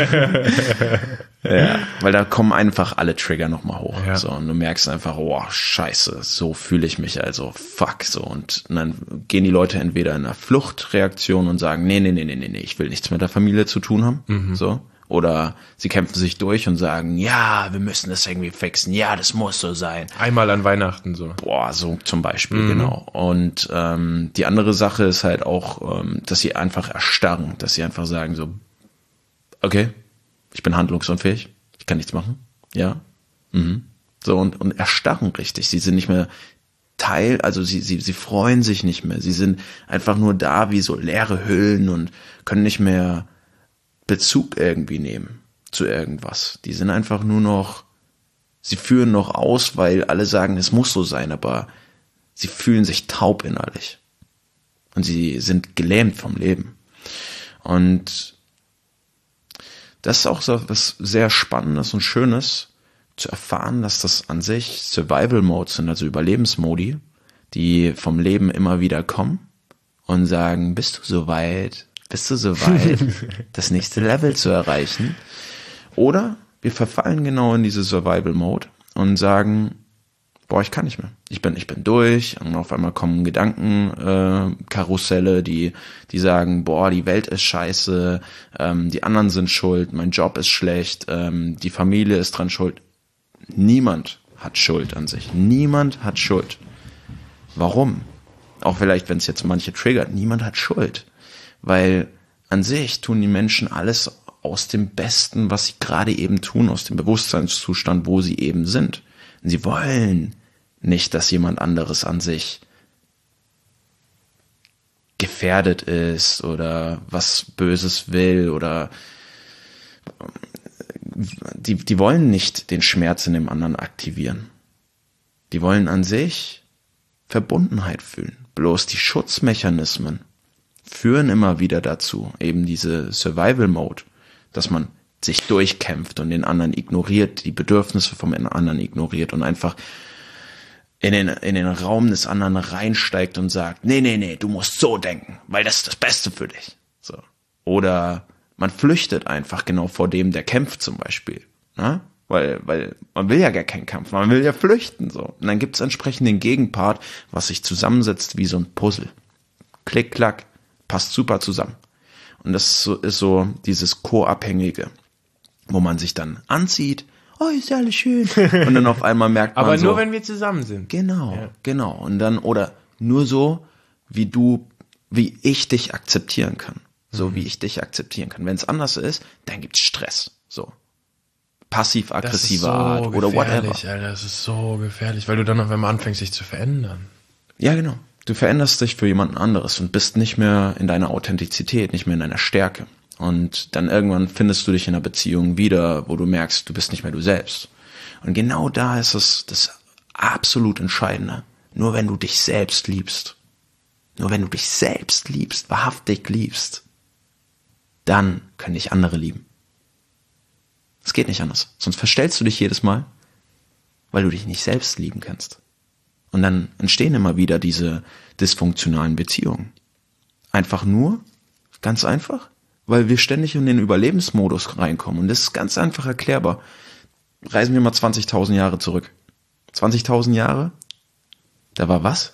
Speaker 2: Ja, weil da kommen einfach alle Trigger nochmal hoch. Ja. So, und du merkst einfach, oh, scheiße, so fühle ich mich, also fuck. So, und, und dann gehen die Leute entweder in einer Fluchtreaktion und sagen, nee, nee, nee, nee, nee, ich will nichts mit der Familie zu tun haben. Mhm. So. Oder sie kämpfen sich durch und sagen, ja, wir müssen das irgendwie fixen, ja, das muss so sein.
Speaker 1: Einmal an Weihnachten so.
Speaker 2: Boah, so zum Beispiel, mhm. genau. Und ähm, die andere Sache ist halt auch, ähm, dass sie einfach erstarren, dass sie einfach sagen so, okay, Ich bin handlungsunfähig. Ich kann nichts machen. Ja. Mhm. So, und, und erstarren richtig. Sie sind nicht mehr Teil, also sie, sie, sie freuen sich nicht mehr. Sie sind einfach nur da wie so leere Hüllen und können nicht mehr Bezug irgendwie nehmen zu irgendwas. Die sind einfach nur noch, sie führen noch aus, weil alle sagen, es muss so sein, aber sie fühlen sich taub innerlich. Und sie sind gelähmt vom Leben. Und das ist auch so was sehr Spannendes und Schönes, zu erfahren, dass das an sich Survival Modes sind, also Überlebensmodi, die vom Leben immer wieder kommen und sagen, bist du soweit, bist du soweit, das nächste Level zu erreichen? Oder wir verfallen genau in diese Survival Mode und sagen, boah, ich kann nicht mehr. Ich bin, ich bin durch. Und auf einmal kommen Gedankenkarusselle, äh, Karusselle, die, die sagen, boah, die Welt ist scheiße, ähm, die anderen sind schuld, mein Job ist schlecht, ähm, die Familie ist dran schuld. Niemand hat Schuld an sich. Niemand hat Schuld. Warum? Auch vielleicht, wenn es jetzt manche triggert, niemand hat Schuld. Weil an sich tun die Menschen alles aus dem Besten, was sie gerade eben tun, aus dem Bewusstseinszustand, wo sie eben sind. Und sie wollen nicht, dass jemand anderes an sich gefährdet ist oder was Böses will oder die, die wollen nicht den Schmerz in dem anderen aktivieren. Die wollen an sich Verbundenheit fühlen. Bloß die Schutzmechanismen führen immer wieder dazu, eben diese Survival Mode, dass man sich durchkämpft und den anderen ignoriert, die Bedürfnisse vom anderen ignoriert und einfach in den, in den Raum des anderen reinsteigt und sagt, nee, nee, nee, du musst so denken, weil das ist das Beste für dich. So. Oder man flüchtet einfach genau vor dem, der kämpft zum Beispiel. Ne? Weil, weil man will ja gar keinen Kampf, man will ja flüchten. So. Und dann gibt es entsprechend den Gegenpart, was sich zusammensetzt wie so ein Puzzle. Klick, klack, passt super zusammen. Und das ist so, ist so dieses Co-Abhängige, wo man sich dann anzieht, oh, ist ja alles schön. Und dann auf einmal merkt man
Speaker 1: aber
Speaker 2: so.
Speaker 1: nur, wenn wir zusammen sind.
Speaker 2: Genau,
Speaker 1: ja.
Speaker 2: genau. Und dann, oder nur so, wie du, wie ich dich akzeptieren kann. So, mhm. wie ich dich akzeptieren kann. Wenn es anders ist, dann gibt's Stress. So. Passiv-aggressive so Art oder whatever.
Speaker 1: Alter, das ist so gefährlich, weil du dann auf einmal anfängst, dich zu verändern.
Speaker 2: Ja, genau. Du veränderst dich für jemanden anderes und bist nicht mehr in deiner Authentizität, nicht mehr in deiner Stärke. Und dann irgendwann findest du dich in einer Beziehung wieder, wo du merkst, du bist nicht mehr du selbst. Und genau da ist es das absolut Entscheidende. Nur wenn du dich selbst liebst, nur wenn du dich selbst liebst, wahrhaftig liebst, dann können dich andere lieben. Es geht nicht anders. Sonst verstellst du dich jedes Mal, weil du dich nicht selbst lieben kannst. Und dann entstehen immer wieder diese dysfunktionalen Beziehungen. Einfach nur, ganz einfach, weil wir ständig in den Überlebensmodus reinkommen. Und das ist ganz einfach erklärbar. Reisen wir mal zwanzigtausend Jahre zurück. zwanzigtausend Jahre, da war was?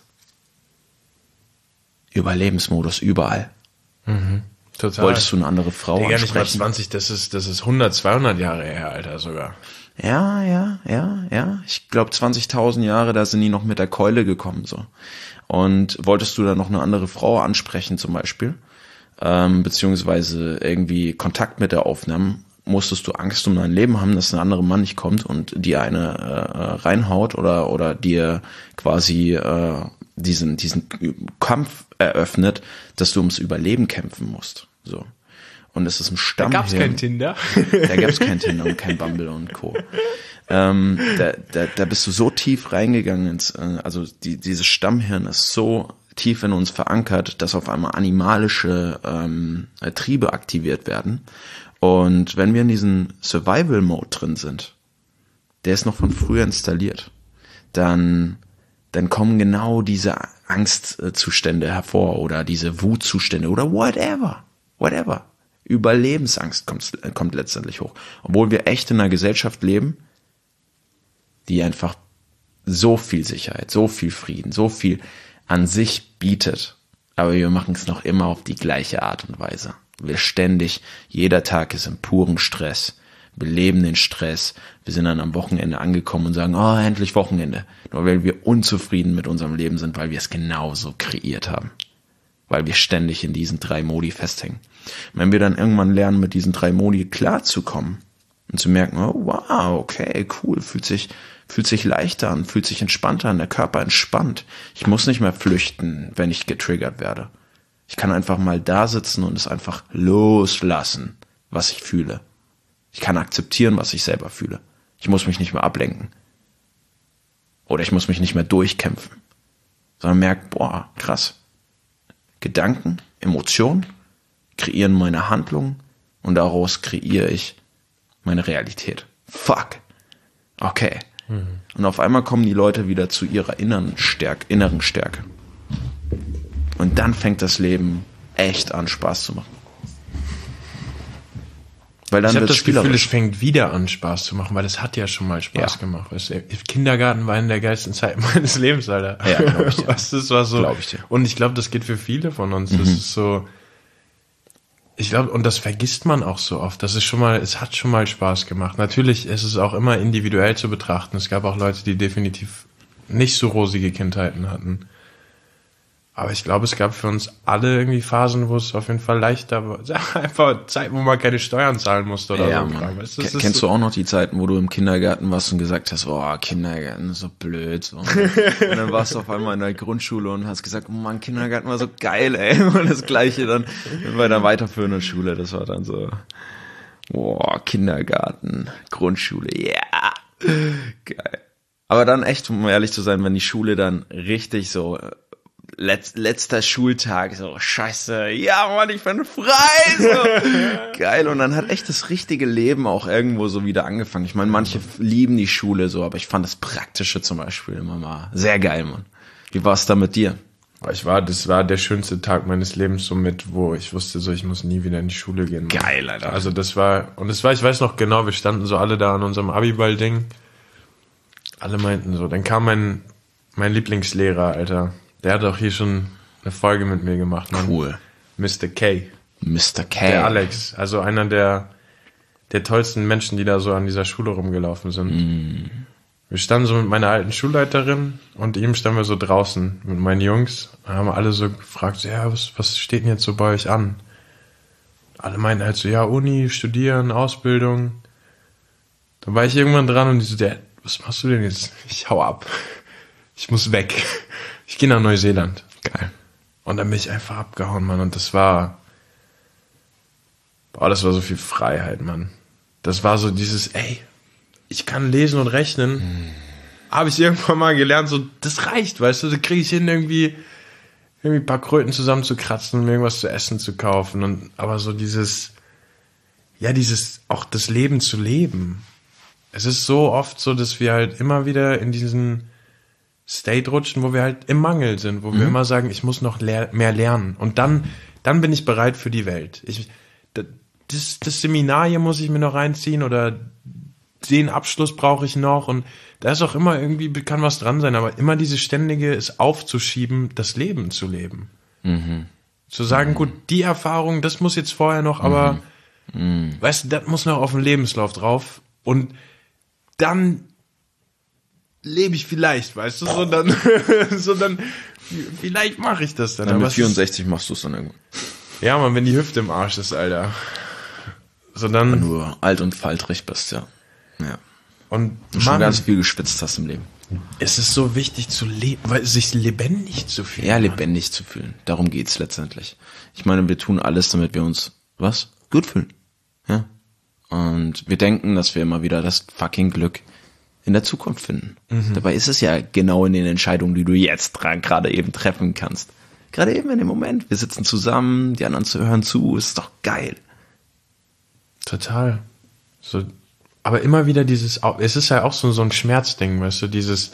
Speaker 2: Überlebensmodus überall.
Speaker 1: Mhm, total.
Speaker 2: Wolltest du eine andere Frau
Speaker 1: Digga,
Speaker 2: ansprechen?
Speaker 1: nicht mal zwanzig, das ist, das ist hundert, zweihundert Jahre her, Alter, sogar.
Speaker 2: Ja, ja, ja, ja. Ich glaube zwanzigtausend Jahre, da sind die noch mit der Keule gekommen, so. Und wolltest du da noch eine andere Frau ansprechen, zum Beispiel, ähm, beziehungsweise irgendwie Kontakt mit der aufnehmen, musstest du Angst um dein Leben haben, dass ein anderer Mann nicht kommt und dir eine äh, reinhaut oder oder dir quasi äh, diesen diesen Kampf eröffnet, dass du ums Überleben kämpfen musst. So. Und es ist ein Stammhirn.
Speaker 1: Da gab's kein Tinder.
Speaker 2: Da gab's kein Tinder und kein Bumble und Co. Ähm, da, da, da bist du so tief reingegangen ins, äh, also die, dieses Stammhirn ist so tief in uns verankert, dass auf einmal animalische ähm, Triebe aktiviert werden. Und wenn wir in diesem Survival-Mode drin sind, der ist noch von früher installiert, dann, dann kommen genau diese Angstzustände hervor oder diese Wutzustände oder whatever, whatever. Überlebensangst kommt, kommt letztendlich hoch. Obwohl wir echt in einer Gesellschaft leben, die einfach so viel Sicherheit, so viel Frieden, so viel an sich bietet. Aber wir machen es noch immer auf die gleiche Art und Weise. Wir ständig, jeder Tag ist im puren Stress. Wir leben den Stress. Wir sind dann am Wochenende angekommen und sagen, oh, endlich Wochenende. Nur weil wir unzufrieden mit unserem Leben sind, weil wir es genauso kreiert haben. Weil wir ständig in diesen drei Modi festhängen. Wenn wir dann irgendwann lernen, mit diesen drei Modi klarzukommen, Und zu merken, oh wow, okay, cool, fühlt sich, fühlt sich leichter an, fühlt sich entspannter an, der Körper entspannt. Ich muss nicht mehr flüchten, wenn ich getriggert werde. Ich kann einfach mal da sitzen und es einfach loslassen, was ich fühle. Ich kann akzeptieren, was ich selber fühle. Ich muss mich nicht mehr ablenken. Oder ich muss mich nicht mehr durchkämpfen. Sondern merke, boah, krass. Gedanken, Emotionen kreieren meine Handlungen und daraus kreiere ich meine Realität. Fuck. Okay. Mhm. Und auf einmal kommen die Leute wieder zu ihrer inneren Stärke, inneren Stärke. Und dann fängt das Leben echt an, Spaß zu machen. Weil dann
Speaker 1: ich habe das
Speaker 2: spielerisch.
Speaker 1: Gefühl, es fängt wieder an, Spaß zu machen, weil es hat ja schon mal Spaß ja. gemacht. Weißt du, Kindergarten war in der geilsten Zeit meines Lebens, Alter.
Speaker 2: Ja, glaube ich dir.
Speaker 1: Weißt du, das war so.
Speaker 2: Glaub ich dir.
Speaker 1: Und ich glaube, das geht für viele von uns. Mhm. Das ist so. Ich glaube, und das vergisst man auch so oft. Das ist schon mal, es hat schon mal Spaß gemacht. Natürlich ist es auch immer individuell zu betrachten. Es gab auch Leute, die definitiv nicht so rosige Kindheiten hatten. Aber ich glaube, es gab für uns alle irgendwie Phasen, wo es auf jeden Fall leichter war. Einfach Zeiten, wo man keine Steuern zahlen musste oder
Speaker 2: ja,
Speaker 1: so.
Speaker 2: Mann.
Speaker 1: Weißt du,
Speaker 2: K- kennst
Speaker 1: so
Speaker 2: du auch noch die Zeiten, wo du im Kindergarten warst und gesagt hast, oh, Kindergarten ist so blöd. So. Und dann warst du auf einmal in der Grundschule und hast gesagt, oh Mann, Kindergarten war so geil, ey. Und das Gleiche dann bei der weiterführenden Schule. Das war dann so, boah, Kindergarten, Grundschule, ja, yeah. Geil. Aber dann echt, um ehrlich zu sein, wenn die Schule dann richtig so Letz, letzter Schultag, so, scheiße, ja Mann, ich bin frei, so, geil, und dann hat echt das richtige Leben auch irgendwo so wieder angefangen. Ich meine, manche lieben die Schule so, aber ich fand das Praktische zum Beispiel immer mal sehr geil, Mann. Wie war es da mit dir?
Speaker 1: Ich war, das war der schönste Tag meines Lebens somit, wo ich wusste so, ich muss nie wieder in die Schule gehen.
Speaker 2: Geil, Alter.
Speaker 1: Also das war, und das war, ich weiß noch genau, wir standen so alle da an unserem Abiball-Ding. Alle meinten so, dann kam mein, mein Lieblingslehrer, Alter. Der hat auch hier schon eine Folge mit mir gemacht, Mann.
Speaker 2: Cool.
Speaker 1: Mister K.
Speaker 2: Mister K.
Speaker 1: Der Alex, also einer der, der tollsten Menschen, die da so an dieser Schule rumgelaufen sind.
Speaker 2: Mm.
Speaker 1: Wir standen so mit meiner alten Schulleiterin und ihm standen wir so draußen mit meinen Jungs und haben alle so gefragt, so, ja, was, was steht denn jetzt so bei euch an? Alle meinten halt so, ja, Uni, Studieren, Ausbildung. Dann war ich irgendwann dran und die so, der, was machst du denn jetzt? Ich hau ab. Ich muss weg. Ich gehe nach Neuseeland.
Speaker 2: Geil.
Speaker 1: Und dann bin ich einfach abgehauen, Mann. Und das war, boah, das war so viel Freiheit, Mann. Das war so dieses, ey, ich kann lesen und rechnen. Hm. Habe ich irgendwann mal gelernt, so, das reicht, weißt du, da kriege ich hin, irgendwie, irgendwie ein paar Kröten zusammenzukratzen und mir irgendwas zu essen zu kaufen. Und, aber so dieses, ja, dieses, auch das Leben zu leben. Es ist so oft so, dass wir halt immer wieder in diesen State rutschen, wo wir halt im Mangel sind, wo mhm. wir immer sagen, ich muss noch lehr- mehr lernen. Und dann, dann bin ich bereit für die Welt. Ich, das, das Seminar hier muss ich mir noch reinziehen oder den Abschluss brauche ich noch. Und da ist auch immer irgendwie, kann was dran sein, aber immer diese ständige, es aufzuschieben, das Leben zu leben.
Speaker 2: Mhm.
Speaker 1: Zu sagen,
Speaker 2: mhm.
Speaker 1: gut, die Erfahrung, das muss jetzt vorher noch, aber
Speaker 2: mhm.
Speaker 1: weißt du, das muss noch auf den Lebenslauf drauf. Und dann lebe ich vielleicht, weißt du, so dann, so dann, vielleicht mache ich das dann.
Speaker 2: dann
Speaker 1: aber
Speaker 2: mit vierundsechzig ist, machst du es dann irgendwann.
Speaker 1: Ja, man, wenn die Hüfte im Arsch ist, Alter. So dann.
Speaker 2: Wenn du alt und faltrig bist, ja. Ja.
Speaker 1: Und
Speaker 2: du schon ganz viel geschwitzt hast im Leben.
Speaker 1: Es ist so wichtig zu leben, weil sich lebendig zu fühlen.
Speaker 2: Ja, lebendig zu fühlen. Darum geht's letztendlich. Ich meine, wir tun alles, damit wir uns, was? Gut fühlen. Ja. Und wir denken, dass wir immer wieder das fucking Glück in der Zukunft finden. Mhm. Dabei ist es ja genau in den Entscheidungen, die du jetzt dran gerade eben treffen kannst. Gerade eben in dem Moment. Wir sitzen zusammen, die anderen hören zu, ist doch geil.
Speaker 1: Total. So, aber immer wieder dieses, es ist ja auch so, so ein Schmerzding, weißt du, dieses,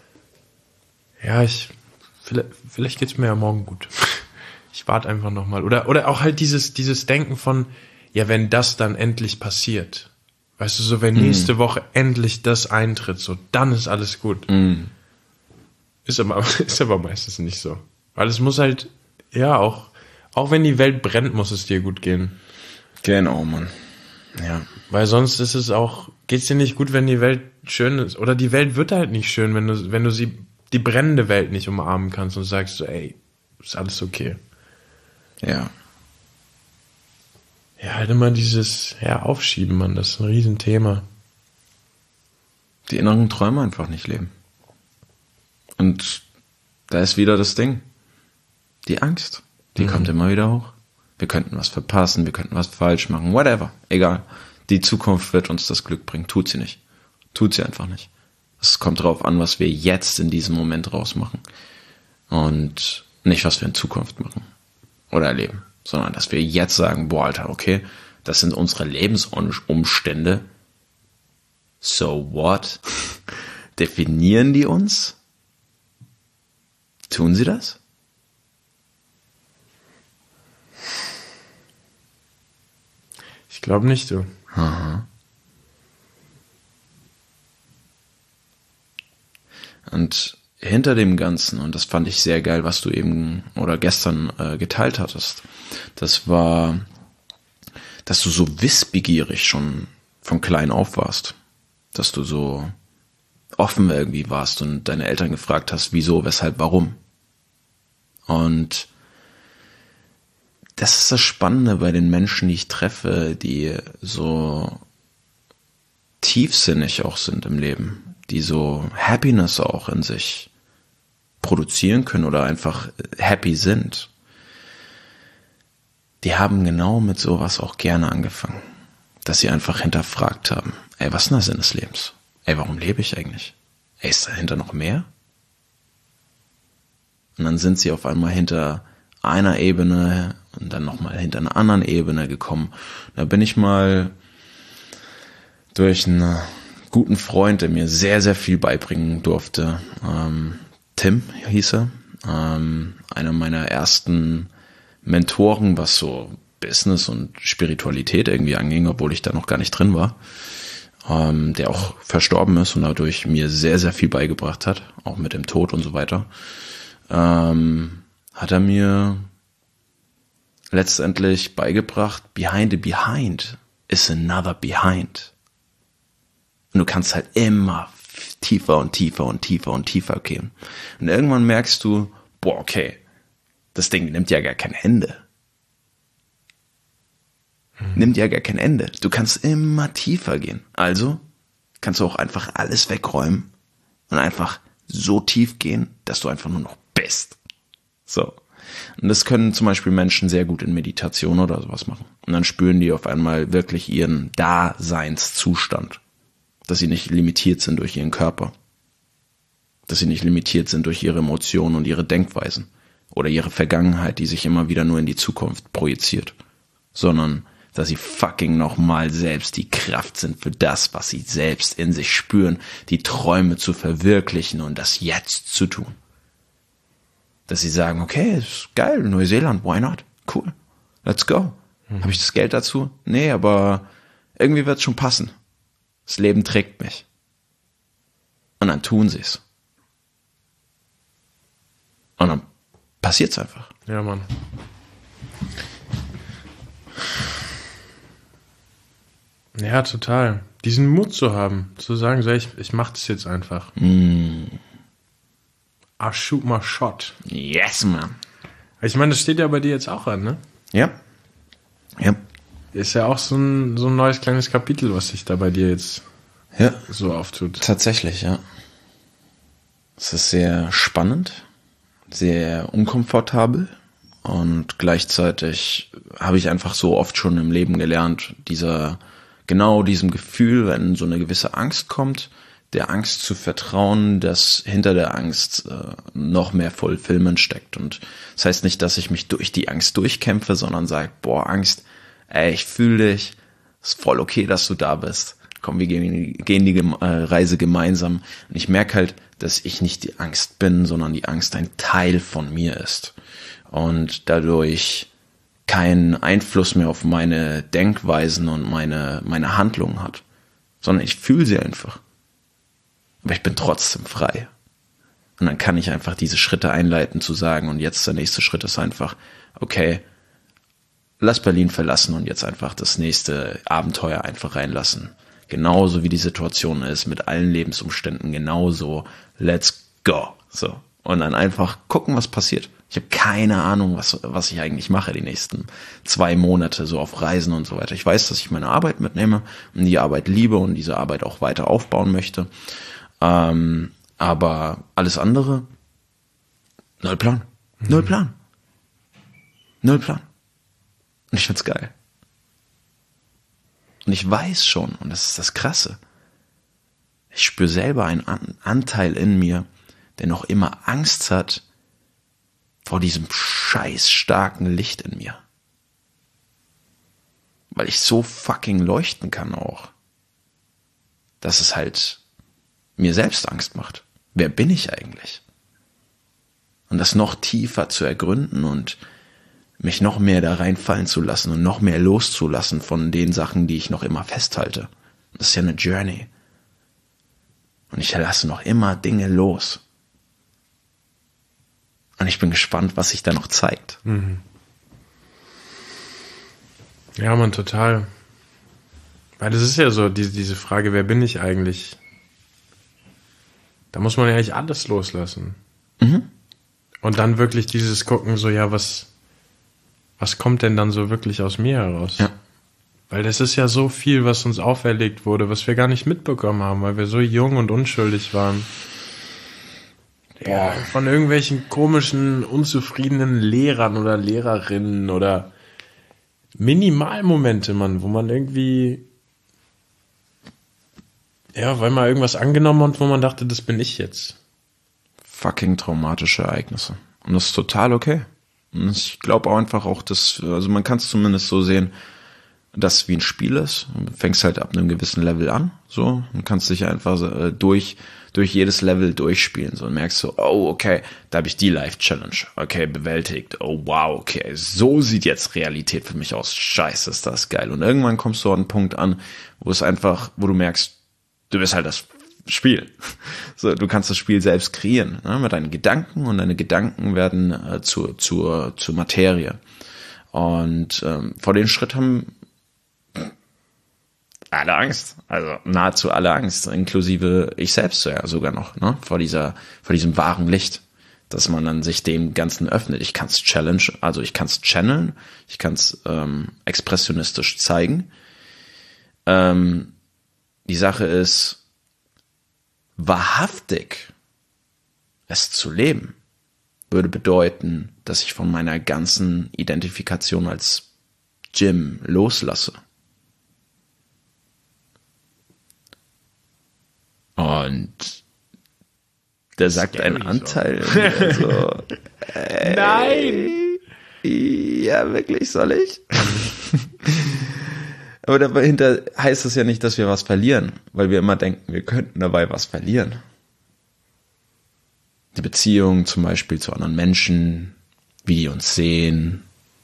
Speaker 1: ja, ich, vielleicht, vielleicht geht's mir ja morgen gut. Ich warte einfach nochmal. Oder, oder auch halt dieses, dieses Denken von, ja, wenn das dann endlich passiert. Weißt du, so wenn nächste mm. Woche endlich das eintritt, so dann ist alles gut.
Speaker 2: Mm.
Speaker 1: Ist aber, ist aber meistens nicht so. Weil es muss halt, ja, auch, auch wenn die Welt brennt, muss es dir gut gehen.
Speaker 2: Genau, Mann. Ja.
Speaker 1: Weil sonst ist es auch, geht's dir nicht gut, wenn die Welt schön ist. Oder die Welt wird halt nicht schön, wenn du, wenn du sie, die brennende Welt nicht umarmen kannst und sagst so, ey, ist alles okay.
Speaker 2: Ja.
Speaker 1: Ja, halt immer dieses, ja, Aufschieben, Mann, das ist ein Riesenthema.
Speaker 2: Die inneren Träume einfach nicht leben. Und da ist wieder das Ding. Die Angst, die mhm. kommt immer wieder hoch. Wir könnten was verpassen, wir könnten was falsch machen, whatever, egal. Die Zukunft wird uns das Glück bringen, tut sie nicht. Tut sie einfach nicht. Es kommt darauf an, was wir jetzt in diesem Moment rausmachen. Und nicht, was wir in Zukunft machen oder erleben, sondern dass wir jetzt sagen, boah, Alter, okay, das sind unsere Lebensumstände. So what? Definieren die uns? Tun sie das?
Speaker 1: Ich glaube nicht, du.
Speaker 2: Aha. Und hinter dem Ganzen, und das fand ich sehr geil, was du eben oder gestern äh, geteilt hattest, das war, dass du so wissbegierig schon von klein auf warst. Dass du so offen irgendwie warst und deine Eltern gefragt hast, wieso, weshalb, warum. Und das ist das Spannende bei den Menschen, die ich treffe, die so tiefsinnig auch sind im Leben, die so Happiness auch in sich produzieren können oder einfach happy sind. Die haben genau mit sowas auch gerne angefangen, dass sie einfach hinterfragt haben, ey, was ist denn der Sinn des Lebens? Ey, warum lebe ich eigentlich? Ey, ist dahinter noch mehr? Und dann sind sie auf einmal hinter einer Ebene und dann nochmal hinter einer anderen Ebene gekommen. Da bin ich mal durch einen guten Freund, der mir sehr, sehr viel beibringen durfte. Ähm, Tim hieß er. Ähm, einer meiner ersten Mentoren, was so Business und Spiritualität irgendwie anging, obwohl ich da noch gar nicht drin war. Ähm, der auch verstorben ist und dadurch mir sehr, sehr viel beigebracht hat, auch mit dem Tod und so weiter. Ähm, hat er mir letztendlich beigebracht, behind the behind is another behind. Und du kannst halt immer tiefer und tiefer und tiefer und tiefer gehen. Und irgendwann merkst du, boah, okay, das Ding nimmt ja gar kein Ende. Hm. Nimmt ja gar kein Ende. Du kannst immer tiefer gehen. Also kannst du auch einfach alles wegräumen und einfach so tief gehen, dass du einfach nur noch bist. So. Und das können zum Beispiel Menschen sehr gut in Meditation oder sowas machen. Und dann spüren die auf einmal wirklich ihren Daseinszustand. Dass sie nicht limitiert sind durch ihren Körper. Dass sie nicht limitiert sind durch ihre Emotionen und ihre Denkweisen. Oder ihre Vergangenheit, die sich immer wieder nur in die Zukunft projiziert. Sondern, dass sie fucking nochmal selbst die Kraft sind für das, was sie selbst in sich spüren, die Träume zu verwirklichen und das jetzt zu tun. Dass sie sagen, okay, ist geil, Neuseeland, why not? Cool, let's go. Mhm. Habe ich das Geld dazu? Nee, aber irgendwie wird's schon passen. Das Leben trägt mich. Und dann tun sie es. Und dann passiert's einfach.
Speaker 1: Ja, Mann. Ja, total. Diesen Mut zu haben, zu sagen, so, ich, ich mach das jetzt einfach.
Speaker 2: Mm.
Speaker 1: I shoot my shot.
Speaker 2: Yes, man.
Speaker 1: Ich meine, das steht ja bei dir jetzt auch an, ne?
Speaker 2: Ja. Ja.
Speaker 1: Ist ja auch so ein, so ein neues kleines Kapitel, was sich da bei dir jetzt
Speaker 2: ja.
Speaker 1: so auftut.
Speaker 2: Tatsächlich, ja. Es ist sehr spannend, sehr unkomfortabel und gleichzeitig habe ich einfach so oft schon im Leben gelernt, dieser, genau diesem Gefühl, wenn so eine gewisse Angst kommt, der Angst zu vertrauen, dass hinter der Angst äh, noch mehr Fulfillment steckt. Und das heißt nicht, dass ich mich durch die Angst durchkämpfe, sondern sage, boah, Angst, ey, ich fühle dich, ist voll okay, dass du da bist. Komm, wir gehen, gehen die äh, Reise gemeinsam. Und ich merke halt, dass ich nicht die Angst bin, sondern die Angst ein Teil von mir ist. Und dadurch keinen Einfluss mehr auf meine Denkweisen und meine, meine Handlungen hat. Sondern ich fühle sie einfach. Aber ich bin trotzdem frei. Und dann kann ich einfach diese Schritte einleiten, zu sagen, und jetzt der nächste Schritt ist einfach, okay, lass Berlin verlassen und jetzt einfach das nächste Abenteuer einfach reinlassen. Genauso wie die Situation ist, mit allen Lebensumständen genauso, let's go. So. Und dann einfach gucken, was passiert. Ich habe keine Ahnung, was, was ich eigentlich mache die nächsten zwei Monate, so auf Reisen und so weiter. Ich weiß, dass ich meine Arbeit mitnehme und die Arbeit liebe und diese Arbeit auch weiter aufbauen möchte. Ähm, aber alles andere, null Plan. Mhm. Null Plan. Null Plan. Und ich find's geil. Und ich weiß schon, und das ist das Krasse, ich spüre selber einen An- Anteil in mir, der noch immer Angst hat vor diesem scheiß starken Licht in mir. Weil ich so fucking leuchten kann auch, dass es halt mir selbst Angst macht. Wer bin ich eigentlich? Und das noch tiefer zu ergründen und mich noch mehr da reinfallen zu lassen und noch mehr loszulassen von den Sachen, die ich noch immer festhalte. Das ist ja eine Journey. Und ich lasse noch immer Dinge los. Und ich bin gespannt, was sich da noch zeigt.
Speaker 1: Mhm. Ja, man, total. Weil das ist ja so, diese, diese Frage, wer bin ich eigentlich? Da muss man ja eigentlich alles loslassen.
Speaker 2: Mhm.
Speaker 1: Und dann wirklich dieses Gucken, so, ja, was, was kommt denn dann so wirklich aus mir heraus?
Speaker 2: Ja.
Speaker 1: Weil das ist ja so viel, was uns auferlegt wurde, was wir gar nicht mitbekommen haben, weil wir so jung und unschuldig waren. Ja, von irgendwelchen komischen, unzufriedenen Lehrern oder Lehrerinnen oder Minimalmomente, Mann, wo man irgendwie, ja, weil man irgendwas angenommen hat, wo man dachte, das bin ich jetzt.
Speaker 2: Fucking traumatische Ereignisse. Und das ist total okay. Und ich glaube auch einfach auch, dass, also man kann es zumindest so sehen, dass es wie ein Spiel ist. Du fängst halt ab einem gewissen Level an, so, und kannst dich einfach äh, durch, durch jedes Level durchspielen, so, und merkst so, oh, okay, da habe ich die Life-Challenge, okay, bewältigt, oh, wow, okay, so sieht jetzt Realität für mich aus, scheiße, ist das geil. Und irgendwann kommst du an einen Punkt an, wo es einfach, wo du merkst, du bist halt das Spiel. So, du kannst das Spiel selbst kreieren, ne, mit deinen Gedanken, und deine Gedanken werden äh, zur, zur, zur Materie. Und ähm, vor den Schritt haben alle Angst, also nahezu alle Angst, inklusive ich selbst ja sogar noch, ne, vor dieser, vor diesem wahren Licht, dass man dann sich dem Ganzen öffnet. Ich kann es challenge, also ich kann es channeln, ich kann es ähm, expressionistisch zeigen. Ähm, die Sache ist, wahrhaftig es zu leben, würde bedeuten, dass ich von meiner ganzen Identifikation als Jim loslasse. Und da sagt ein Anteil so, so ey,
Speaker 1: Nein!
Speaker 2: Ja, wirklich, soll ich? Aber dahinter heißt es ja nicht, dass wir was verlieren, weil wir immer denken, wir könnten dabei was verlieren. Die Beziehung zum Beispiel zu anderen Menschen, wie die uns sehen.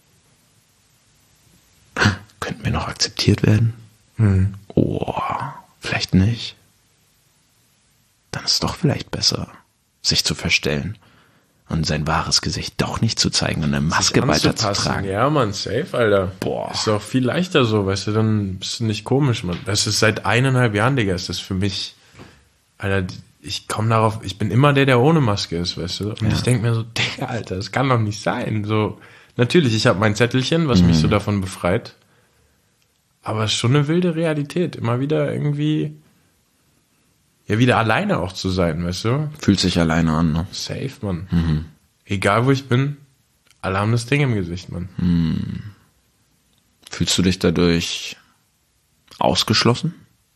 Speaker 2: Könnten wir noch akzeptiert werden?
Speaker 1: Hm.
Speaker 2: Oh, vielleicht nicht. Dann ist es doch vielleicht besser, sich zu verstellen und sein wahres Gesicht doch nicht zu zeigen und eine Maske weiter zu tragen.
Speaker 1: Ja, Mann, safe, Alter.
Speaker 2: Boah.
Speaker 1: Ist doch viel leichter so, weißt du, dann bist du nicht komisch, Mann. Das ist seit eineinhalb Jahren, Digga, ist das für mich, Alter, ich komme darauf, ich bin immer der, der ohne Maske ist, weißt du. Und ja. Ich denke mir so, Digga, Alter, das kann doch nicht sein. So, natürlich, ich habe mein Zettelchen, was mhm. mich so davon befreit. Aber es ist schon eine wilde Realität, immer wieder irgendwie, ja, wieder alleine auch zu sein, weißt du?
Speaker 2: Fühlt sich alleine an, ne?
Speaker 1: Safe, Mann.
Speaker 2: Mhm.
Speaker 1: Egal, wo ich bin, alle haben das Ding im Gesicht, Mann.
Speaker 2: Mhm. Fühlst du dich dadurch ausgeschlossen?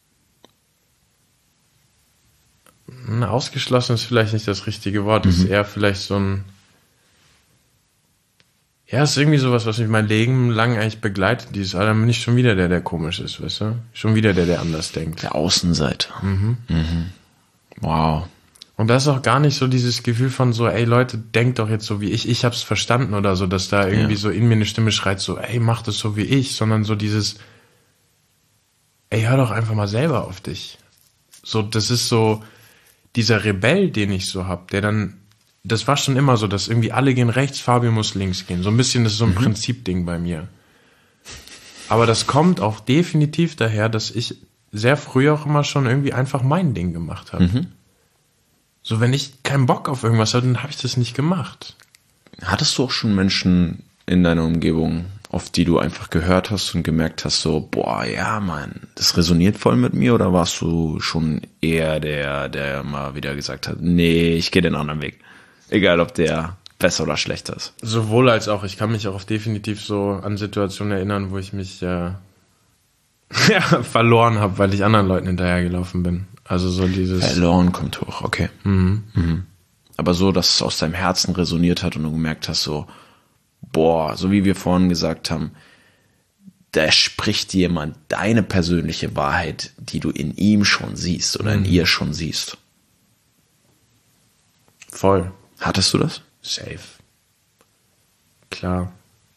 Speaker 1: Ausgeschlossen ist vielleicht nicht das richtige Wort. Es mhm. ist eher vielleicht so ein, ja, es ist irgendwie sowas, was mich mein Leben lang eigentlich begleitet. Dieses, ah, dann bin ich schon wieder der, der komisch ist, weißt du? Schon wieder der, der anders denkt.
Speaker 2: Der Außenseiter.
Speaker 1: Mhm.
Speaker 2: Mhm. Wow.
Speaker 1: Und das ist auch gar nicht so dieses Gefühl von so, ey Leute, denkt doch jetzt so wie ich, ich hab's verstanden oder so, dass da irgendwie ja. so in mir eine Stimme schreit so, ey, mach das so wie ich, sondern so dieses, ey, hör doch einfach mal selber auf dich. So, das ist so dieser Rebell, den ich so hab, der dann, das war schon immer so, dass irgendwie alle gehen rechts, Fabio muss links gehen. So ein bisschen, das ist so ein mhm. Prinzipding bei mir. Aber das kommt auch definitiv daher, dass ich sehr früh auch immer schon irgendwie einfach mein Ding gemacht habe.
Speaker 2: Mhm.
Speaker 1: So, wenn ich keinen Bock auf irgendwas hatte, dann habe ich das nicht gemacht.
Speaker 2: Hattest du auch schon Menschen in deiner Umgebung, auf die du einfach gehört hast und gemerkt hast, so, boah, ja, Mann, das resoniert voll mit mir, oder warst du schon eher der, der mal wieder gesagt hat, nee, ich gehe den anderen Weg. Egal, ob der besser oder schlechter ist.
Speaker 1: Sowohl als auch. Ich kann mich auch definitiv so an Situationen erinnern, wo ich mich äh, ja, verloren habe, weil ich anderen Leuten hinterhergelaufen bin. Also so dieses...
Speaker 2: Verloren kommt hoch, okay.
Speaker 1: Mhm.
Speaker 2: Mhm. Aber so, dass es aus deinem Herzen resoniert hat und du gemerkt hast, so, boah, so wie wir vorhin gesagt haben, da spricht jemand deine persönliche Wahrheit, die du in ihm schon siehst oder
Speaker 1: Mhm.
Speaker 2: in ihr schon siehst.
Speaker 1: Voll.
Speaker 2: Hattest du das?
Speaker 1: Safe. Klar.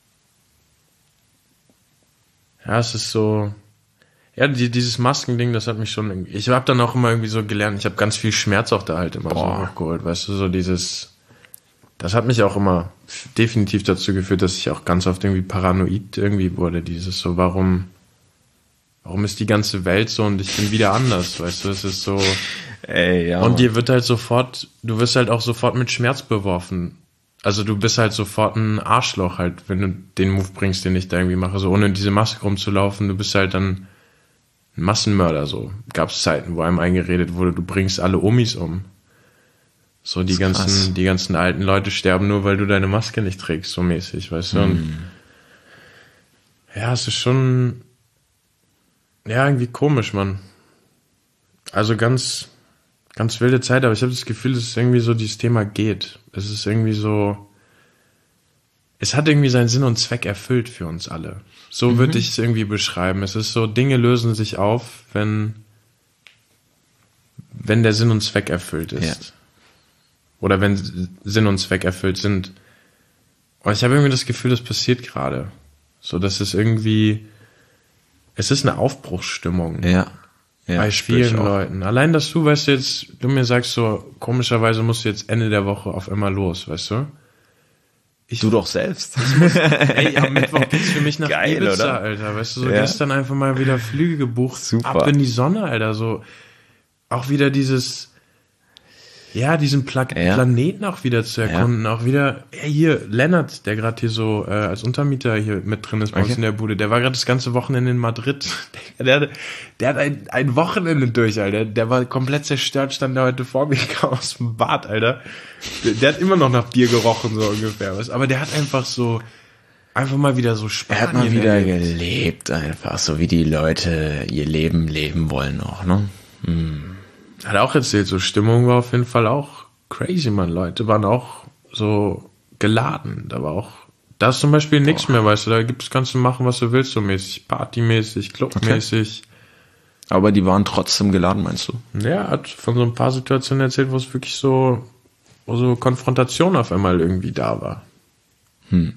Speaker 1: Ja, es ist so... Ja, die, dieses Maskending, das hat mich schon... irgendwie- Ich habe dann auch immer irgendwie so gelernt, ich habe ganz viel Schmerz auch da halt immer
Speaker 2: Boah.
Speaker 1: so hochgeholt, weißt du, so dieses... Das hat mich auch immer f- definitiv dazu geführt, dass ich auch ganz oft irgendwie paranoid irgendwie wurde, dieses so, warum... Warum ist die ganze Welt so und ich bin wieder anders, weißt du, es ist so...
Speaker 2: Ey, ja.
Speaker 1: Und dir wird halt sofort, du wirst halt auch sofort mit Schmerz beworfen. Also du bist halt sofort ein Arschloch halt, wenn du den Move bringst, den ich da irgendwie mache. So ohne diese Maske rumzulaufen, du bist halt dann ein Massenmörder. So gab es Zeiten, wo einem eingeredet wurde, du bringst alle Omis um. So die
Speaker 2: Das ist
Speaker 1: ganzen,
Speaker 2: krass.
Speaker 1: die ganzen alten Leute sterben nur, weil du deine Maske nicht trägst, so mäßig, weißt du. Und ja, es ist schon ja irgendwie komisch, Mann. Also ganz Ganz wilde Zeit, aber ich habe das Gefühl, dass es irgendwie so dieses Thema geht. Es ist irgendwie so, es hat irgendwie seinen Sinn und Zweck erfüllt für uns alle. So
Speaker 2: Mhm.
Speaker 1: würde ich es irgendwie beschreiben. Es ist so, Dinge lösen sich auf, wenn, wenn der Sinn und Zweck erfüllt ist.
Speaker 2: Ja.
Speaker 1: Oder wenn Sinn und Zweck erfüllt sind. Und ich habe irgendwie das Gefühl, das passiert gerade. So, dass es irgendwie, es ist eine Aufbruchsstimmung.
Speaker 2: Ja. Ja,
Speaker 1: Bei
Speaker 2: spür ich
Speaker 1: vielen
Speaker 2: auch.
Speaker 1: Leuten. Allein, dass du, weißt du, jetzt, du mir sagst so, komischerweise musst du jetzt Ende der Woche auf einmal los, weißt du? Ich,
Speaker 2: Du doch selbst.
Speaker 1: ey, am Mittwoch geht's für mich nach
Speaker 2: Geil,
Speaker 1: Ibiza,
Speaker 2: oder?
Speaker 1: Alter, weißt du, so
Speaker 2: Ja.
Speaker 1: gestern einfach mal wieder Flüge gebucht,
Speaker 2: Super.
Speaker 1: ab in die Sonne, Alter, so, auch wieder dieses, ja, diesen Pla
Speaker 2: Ja.
Speaker 1: Planeten auch wieder zu erkunden, auch wieder, ey, hier, Lennart, der gerade hier so, äh, als Untermieter hier mit drin ist bei uns
Speaker 2: Okay.
Speaker 1: in der Bude, der war gerade das ganze Wochenende in Madrid, der, der, der hat ein, ein Wochenende durch, Alter, der war komplett zerstört, stand da heute vor mir, kam aus dem Bad, Alter, der, der hat immer noch nach Bier gerochen, so ungefähr, was, aber der hat einfach so, einfach mal wieder so Spanien
Speaker 2: Er hat mal wieder
Speaker 1: erlebt.
Speaker 2: gelebt einfach, so wie die Leute ihr Leben leben wollen auch, ne?
Speaker 1: Hat er auch erzählt, so Stimmung war auf jeden Fall auch crazy, man. Leute waren auch so geladen. Da war auch, da ist zum Beispiel nichts mehr, weißt du, da gibt's, kannst du machen, was du willst, so mäßig, partymäßig, clubmäßig.
Speaker 2: Aber die waren trotzdem geladen, meinst du?
Speaker 1: Ja, er hat von so ein paar Situationen erzählt, wo es wirklich so, wo so Konfrontation auf einmal irgendwie da war.
Speaker 2: Hm.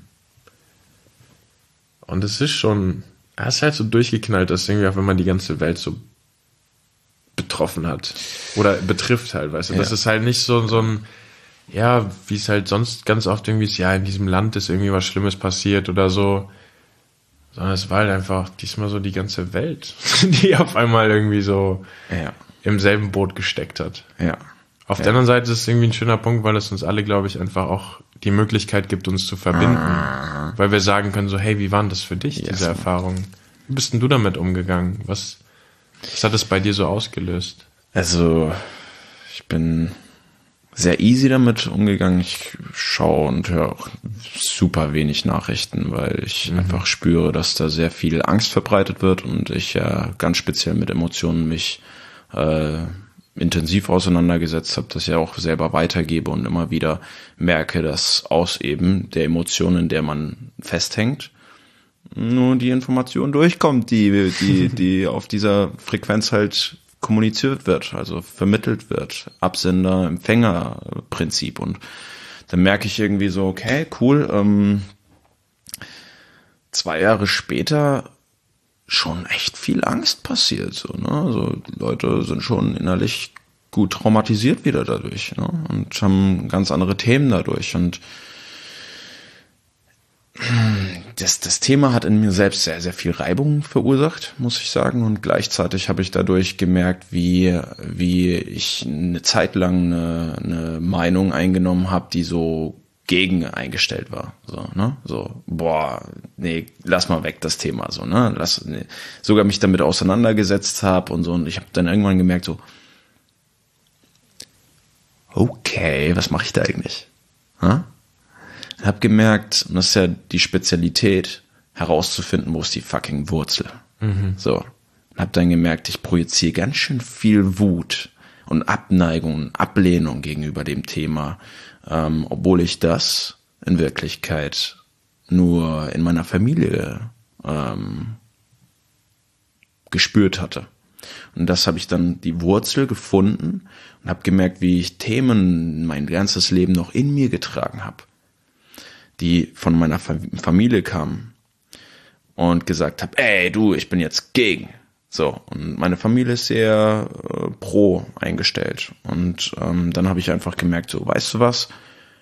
Speaker 1: Und es ist schon, er ist halt so durchgeknallt, dass irgendwie auf einmal die ganze Welt so betroffen hat. Oder betrifft halt, weißt du. Das
Speaker 2: Ja.
Speaker 1: ist halt nicht so, so ein, ja, wie es halt sonst ganz oft irgendwie ist, ja, in diesem Land ist irgendwie was Schlimmes passiert oder so. Sondern es war halt einfach diesmal so die ganze Welt, die auf einmal irgendwie so
Speaker 2: Ja.
Speaker 1: im selben Boot gesteckt hat.
Speaker 2: Ja.
Speaker 1: Auf der anderen Seite ist es irgendwie ein schöner Punkt, weil es uns alle, glaube ich, einfach auch die Möglichkeit gibt, uns zu verbinden. Weil wir sagen können so, hey, wie war denn das für dich,
Speaker 2: Yes,
Speaker 1: diese
Speaker 2: man.
Speaker 1: Erfahrung? Wie bist denn du damit umgegangen? Was, was hat es bei dir so ausgelöst?
Speaker 2: Also, ich bin sehr easy damit umgegangen. Ich schaue und höre auch super wenig Nachrichten, weil ich einfach spüre, dass da sehr viel Angst verbreitet wird und ich ja ganz speziell mit Emotionen mich äh, intensiv auseinandergesetzt habe, das ja auch selber weitergebe und immer wieder merke, dass aus eben der Emotion, in der man festhängt, nur die Information durchkommt, die, die, die auf dieser Frequenz halt kommuniziert wird, also vermittelt wird. Absender-Empfänger-Prinzip. Und dann merke ich irgendwie so, okay, cool, ähm, zwei Jahre später schon echt viel Angst passiert, so, ne? Also, die Leute sind schon innerlich gut traumatisiert wieder dadurch, ne? Und haben ganz andere Themen dadurch. Und Das, das Thema hat in mir selbst sehr, sehr viel Reibung verursacht, muss ich sagen. Und gleichzeitig habe ich dadurch gemerkt, wie, wie ich eine Zeit lang eine, eine Meinung eingenommen habe, die so gegen eingestellt war. So, ne? So, boah, nee, lass mal weg das Thema, so, ne? Lass, nee. Sogar mich damit auseinandergesetzt habe und so. Und ich habe dann irgendwann gemerkt, so, okay, was mache ich da eigentlich? Ha? Ich habe gemerkt, und das ist ja die Spezialität, herauszufinden, wo ist die fucking Wurzel. Mhm. So. Und habe dann gemerkt, ich projiziere ganz schön viel Wut und Abneigung und Ablehnung gegenüber dem Thema, ähm, obwohl ich das in Wirklichkeit nur in meiner Familie ähm, gespürt hatte. Und das habe ich dann die Wurzel gefunden und habe gemerkt, wie ich Themen mein ganzes Leben noch in mir getragen habe, die von meiner Familie kamen und gesagt habe, ey du, ich bin jetzt gegen. So, und meine Familie ist sehr äh, pro eingestellt. Und ähm, dann habe ich einfach gemerkt, so, weißt du was?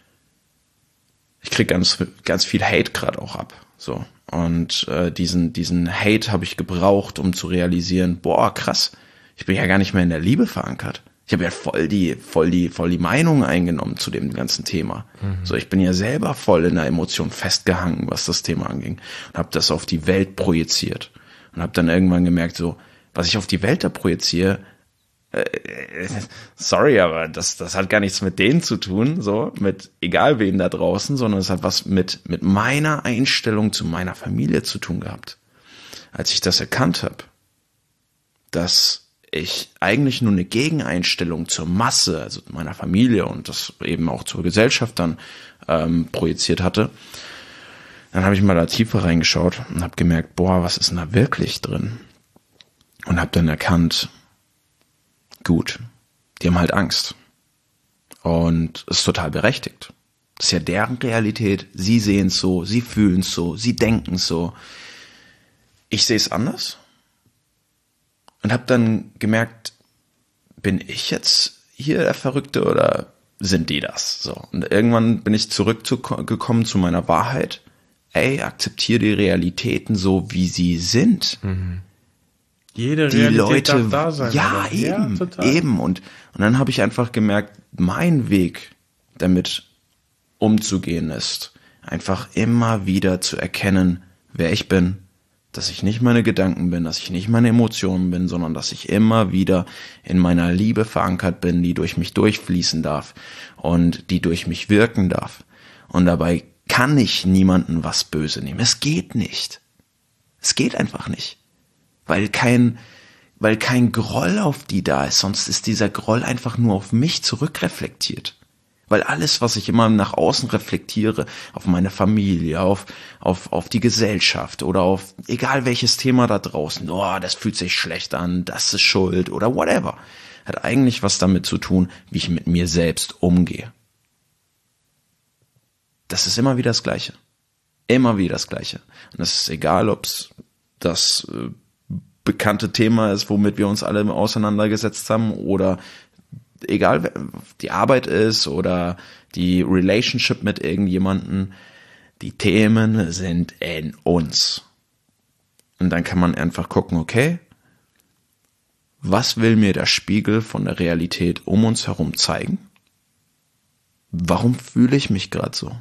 Speaker 2: Ich krieg ganz ganz viel Hate gerade auch ab. So. Und äh, diesen diesen Hate habe ich gebraucht, um zu realisieren, boah, krass, ich bin ja gar nicht mehr in der Liebe verankert. Ich habe ja voll die voll die voll die Meinung eingenommen zu dem ganzen Thema. Mhm. So, ich bin ja selber voll in der Emotion festgehangen, was das Thema anging, und habe das auf die Welt projiziert. Und habe dann irgendwann gemerkt, so, was ich auf die Welt da projiziere, äh, sorry, aber das das hat gar nichts mit denen zu tun, so, mit egal wen da draußen, sondern es hat was mit mit meiner Einstellung zu meiner Familie zu tun gehabt. Als ich das erkannt habe, dass ich eigentlich nur eine Gegeneinstellung zur Masse, also meiner Familie und das eben auch zur Gesellschaft dann ähm, projiziert hatte, dann habe ich mal da tiefer reingeschaut und habe gemerkt, boah, was ist denn da wirklich drin? Und habe dann erkannt, gut, die haben halt Angst. Und es ist total berechtigt. Das ist ja deren Realität. Sie sehen es so, sie fühlen es so, sie denken es so. Ich sehe es anders. Und habe dann gemerkt, bin ich jetzt hier der Verrückte oder sind die das? So. Und irgendwann bin ich zurückgekommen zu meiner Wahrheit. Ey, akzeptiere die Realitäten so, wie sie sind. Mhm.
Speaker 1: Jede
Speaker 2: die
Speaker 1: Realität
Speaker 2: Leute,
Speaker 1: darf da sein.
Speaker 2: Ja, oder? eben, ja, total. eben. Und, und dann habe ich einfach gemerkt, mein Weg damit umzugehen ist, einfach immer wieder zu erkennen, wer ich bin, dass ich nicht meine Gedanken bin, dass ich nicht meine Emotionen bin, sondern dass ich immer wieder in meiner Liebe verankert bin, die durch mich durchfließen darf und die durch mich wirken darf. Und dabei kann ich niemanden was böse nehmen. Es geht nicht. Es geht einfach nicht. Weil kein, weil kein Groll auf die da ist, sonst ist dieser Groll einfach nur auf mich zurückreflektiert. Weil alles, was ich immer nach außen reflektiere, auf meine Familie, auf, auf, auf die Gesellschaft oder auf egal welches Thema da draußen, oh, das fühlt sich schlecht an, das ist schuld oder whatever, hat eigentlich was damit zu tun, wie ich mit mir selbst umgehe. Das ist immer wieder das Gleiche. Immer wieder das Gleiche. Und es ist egal, ob es das äh, bekannte Thema ist, womit wir uns alle auseinandergesetzt haben, oder egal, die Arbeit ist oder die Relationship mit irgendjemanden, die Themen sind in uns. Und dann kann man einfach gucken, okay, was will mir der Spiegel von der Realität um uns herum zeigen? Warum fühle ich mich gerade so?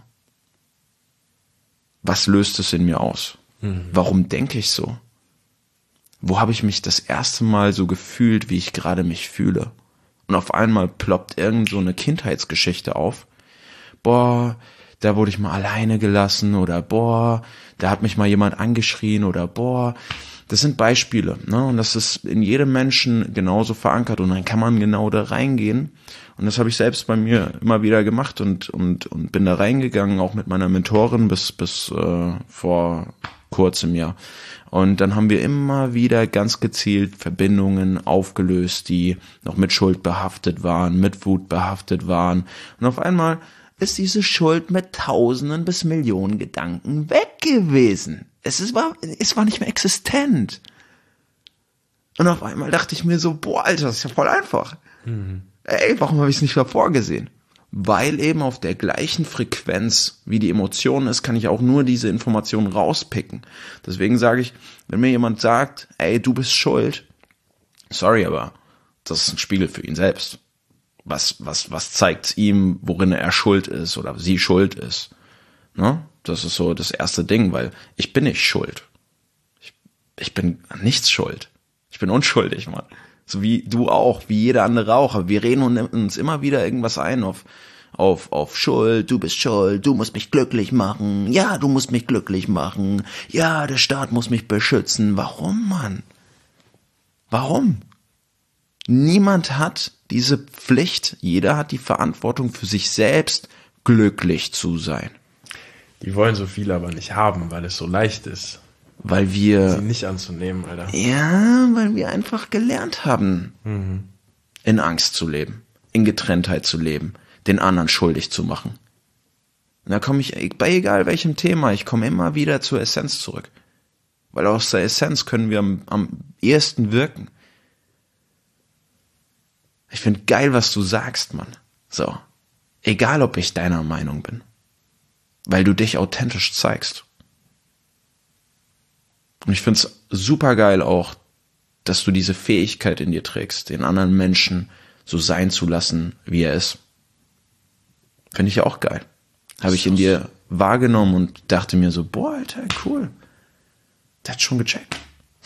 Speaker 2: Was löst es in mir aus? Mhm. Warum denke ich so? Wo habe ich mich das erste Mal so gefühlt, wie ich gerade mich fühle? Und auf einmal ploppt irgend so eine Kindheitsgeschichte auf. Boah, da wurde ich mal alleine gelassen, oder boah, da hat mich mal jemand angeschrien, oder boah. Das sind Beispiele, ne? Und das ist in jedem Menschen genauso verankert, und dann kann man genau da reingehen. Und das habe ich selbst bei mir immer wieder gemacht und und und bin da reingegangen, auch mit meiner Mentorin bis bis äh, vor kurzem Jahr. Und dann haben wir immer wieder ganz gezielt Verbindungen aufgelöst, die noch mit Schuld behaftet waren, mit Wut behaftet waren. Und auf einmal ist diese Schuld mit Tausenden bis Millionen Gedanken weg gewesen. Es ist, war, es war nicht mehr existent. Und auf einmal dachte ich mir so, boah, Alter, das ist ja voll einfach. Mhm. Ey, warum habe ich es nicht davor gesehen? Weil eben auf der gleichen Frequenz, wie die Emotion ist, kann ich auch nur diese Informationen rauspicken. Deswegen sage ich, wenn mir jemand sagt, ey, du bist schuld, sorry, aber das ist ein Spiegel für ihn selbst. Was, was, was zeigt ihm, worin er schuld ist oder sie schuld ist? Ne? Das ist so das erste Ding, weil ich bin nicht schuld. Ich, ich bin an nichts schuld. Ich bin unschuldig, Mann. So wie du auch, wie jeder andere auch. Aber wir reden uns immer wieder irgendwas ein auf, auf, auf Schuld. Du bist schuld. Du musst mich glücklich machen. Ja, du musst mich glücklich machen. Ja, der Staat muss mich beschützen. Warum, Mann? Warum? Niemand hat diese Pflicht. Jeder hat die Verantwortung für sich selbst, glücklich zu sein.
Speaker 1: Die wollen so viel aber nicht haben, weil es so leicht ist.
Speaker 2: Weil wir...
Speaker 1: Sie nicht anzunehmen, Alter.
Speaker 2: Ja, weil wir einfach gelernt haben,
Speaker 1: Mhm.
Speaker 2: in Angst zu leben, in Getrenntheit zu leben, den anderen schuldig zu machen. Und da komme ich, bei egal welchem Thema, ich komme immer wieder zur Essenz zurück. Weil aus der Essenz können wir am, am ehesten wirken. Ich finde geil, was du sagst, Mann. So. Egal, ob ich deiner Meinung bin. Weil du dich authentisch zeigst. Und ich finde es super geil auch, dass du diese Fähigkeit in dir trägst, den anderen Menschen so sein zu lassen, wie er ist. Finde ich auch geil. Habe ich in dir wahrgenommen und dachte mir so, boah, Alter, cool. Der hat schon gecheckt.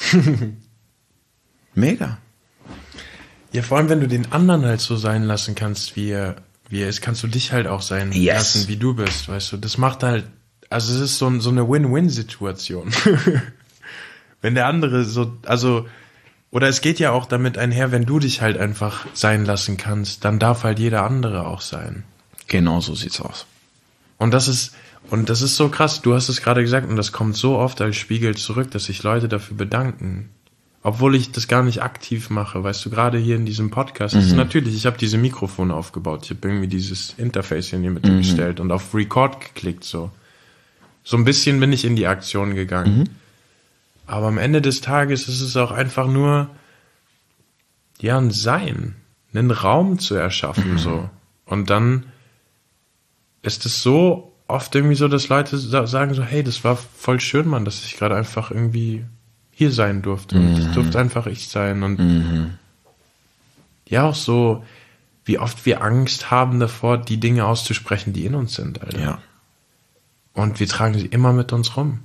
Speaker 2: Mega.
Speaker 1: Ja, vor allem, wenn du den anderen halt so sein lassen kannst, wie er, wie er ist, kannst du dich halt auch sein
Speaker 2: Yes.
Speaker 1: lassen, wie du bist, weißt du. Das macht halt, also es ist so, so eine Win-Win-Situation. Wenn der andere so, also, oder es geht ja auch damit einher, wenn du dich halt einfach sein lassen kannst, dann darf halt jeder andere auch sein.
Speaker 2: Genau so sieht's aus.
Speaker 1: Und das ist, und das ist so krass, du hast es gerade gesagt, und das kommt so oft als Spiegel zurück, dass sich Leute dafür bedanken. Obwohl ich das gar nicht aktiv mache, weißt du, gerade hier in diesem Podcast. Das ist natürlich, ich habe diese Mikrofone aufgebaut, ich habe irgendwie dieses Interface hier in die Mitte gestellt und auf Record geklickt, so. So ein bisschen bin ich in die Aktion gegangen.
Speaker 2: Mhm.
Speaker 1: Aber am Ende des Tages ist es auch einfach nur, ja, ein Sein, einen Raum zu erschaffen, so. Und dann ist es so oft irgendwie so, dass Leute sa- sagen so, hey, das war voll schön, Mann, dass ich gerade einfach irgendwie hier sein durfte. Und ich durfte einfach ich sein. Und
Speaker 2: Mhm.
Speaker 1: ja, auch so, wie oft wir Angst haben davor, die Dinge auszusprechen, die in uns sind, Alter.
Speaker 2: Ja.
Speaker 1: Und wir tragen sie immer mit uns rum.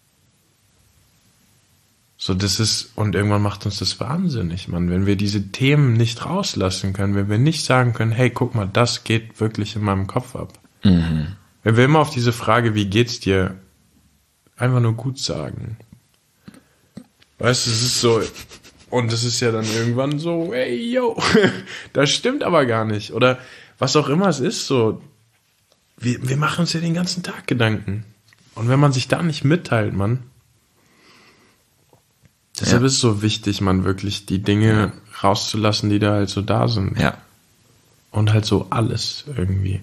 Speaker 1: So, das ist, und irgendwann macht uns das wahnsinnig, Mann. Wenn wir diese Themen nicht rauslassen können, wenn wir nicht sagen können, hey, guck mal, das geht wirklich in meinem Kopf ab.
Speaker 2: Mhm.
Speaker 1: Wenn wir immer auf diese Frage, wie geht's dir, einfach nur gut sagen. Weißt du, es ist so, und es ist ja dann irgendwann so, ey, yo, das stimmt aber gar nicht. Oder was auch immer es ist, so, wir, wir machen uns ja den ganzen Tag Gedanken. Und wenn man sich da nicht mitteilt, Mann, deshalb
Speaker 2: Ja.
Speaker 1: ist es so wichtig, man wirklich die Dinge rauszulassen, die da halt so da sind.
Speaker 2: Ja.
Speaker 1: Und halt so alles irgendwie.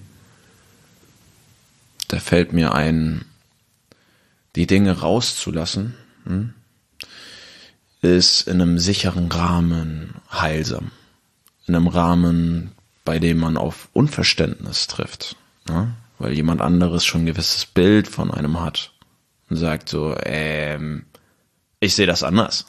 Speaker 2: Da fällt mir ein, die Dinge rauszulassen, hm, ist in einem sicheren Rahmen heilsam. In einem Rahmen, bei dem man auf Unverständnis trifft. Ne? Weil jemand anderes schon ein gewisses Bild von einem hat und sagt so, ähm, ich sehe das anders.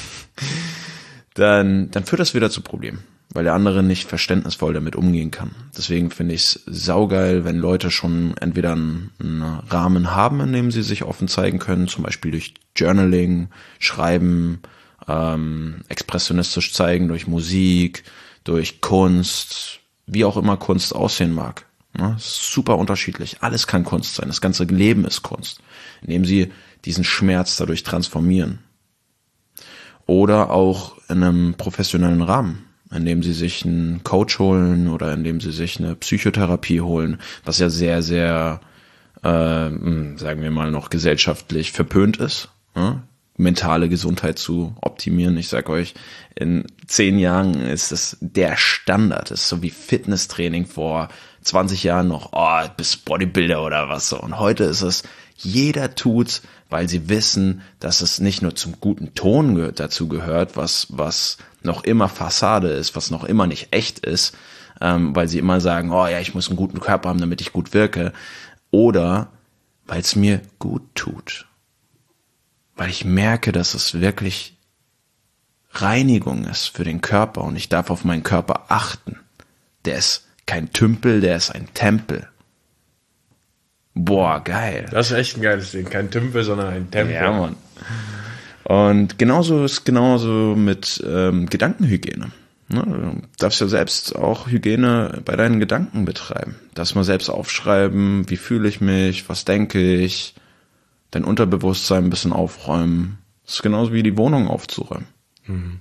Speaker 2: dann, dann führt das wieder zu Problemen, weil der andere nicht verständnisvoll damit umgehen kann. Deswegen finde ich es saugeil, wenn Leute schon entweder einen, einen Rahmen haben, in dem sie sich offen zeigen können, zum Beispiel durch Journaling, Schreiben, ähm, expressionistisch zeigen, durch Musik, durch Kunst, wie auch immer Kunst aussehen mag. Ne? Super unterschiedlich. Alles kann Kunst sein. Das ganze Leben ist Kunst, indem sie diesen Schmerz dadurch transformieren. Oder auch in einem professionellen Rahmen, indem sie sich einen Coach holen oder indem sie sich eine Psychotherapie holen, was ja sehr, sehr, äh, sagen wir mal, noch gesellschaftlich verpönt ist, ne? Mentale Gesundheit zu optimieren. Ich sag euch, in zehn Jahren ist es der Standard. Das ist so wie Fitnesstraining vor zwanzig Jahren noch, oh, bist Bodybuilder oder was so. Und heute ist es, jeder tut's, weil sie wissen, dass es nicht nur zum guten Ton ge- dazu gehört, was, was noch immer Fassade ist, was noch immer nicht echt ist, ähm, weil sie immer sagen, oh ja, ich muss einen guten Körper haben, damit ich gut wirke. Oder weil es mir gut tut. Weil ich merke, dass es wirklich Reinigung ist für den Körper und ich darf auf meinen Körper achten. der ist kein Tümpel, der ist ein Tempel. Boah, geil.
Speaker 1: Das ist echt ein geiles Ding. Kein Tümpel, sondern ein Tempel.
Speaker 2: Ja, Mann. Und genauso ist genauso mit ähm, Gedankenhygiene. Ne? Du darfst ja selbst auch Hygiene bei deinen Gedanken betreiben. Darfst mal selbst aufschreiben, wie fühle ich mich, was denke ich, dein Unterbewusstsein ein bisschen aufräumen. Das ist genauso wie die Wohnung aufzuräumen. Mhm.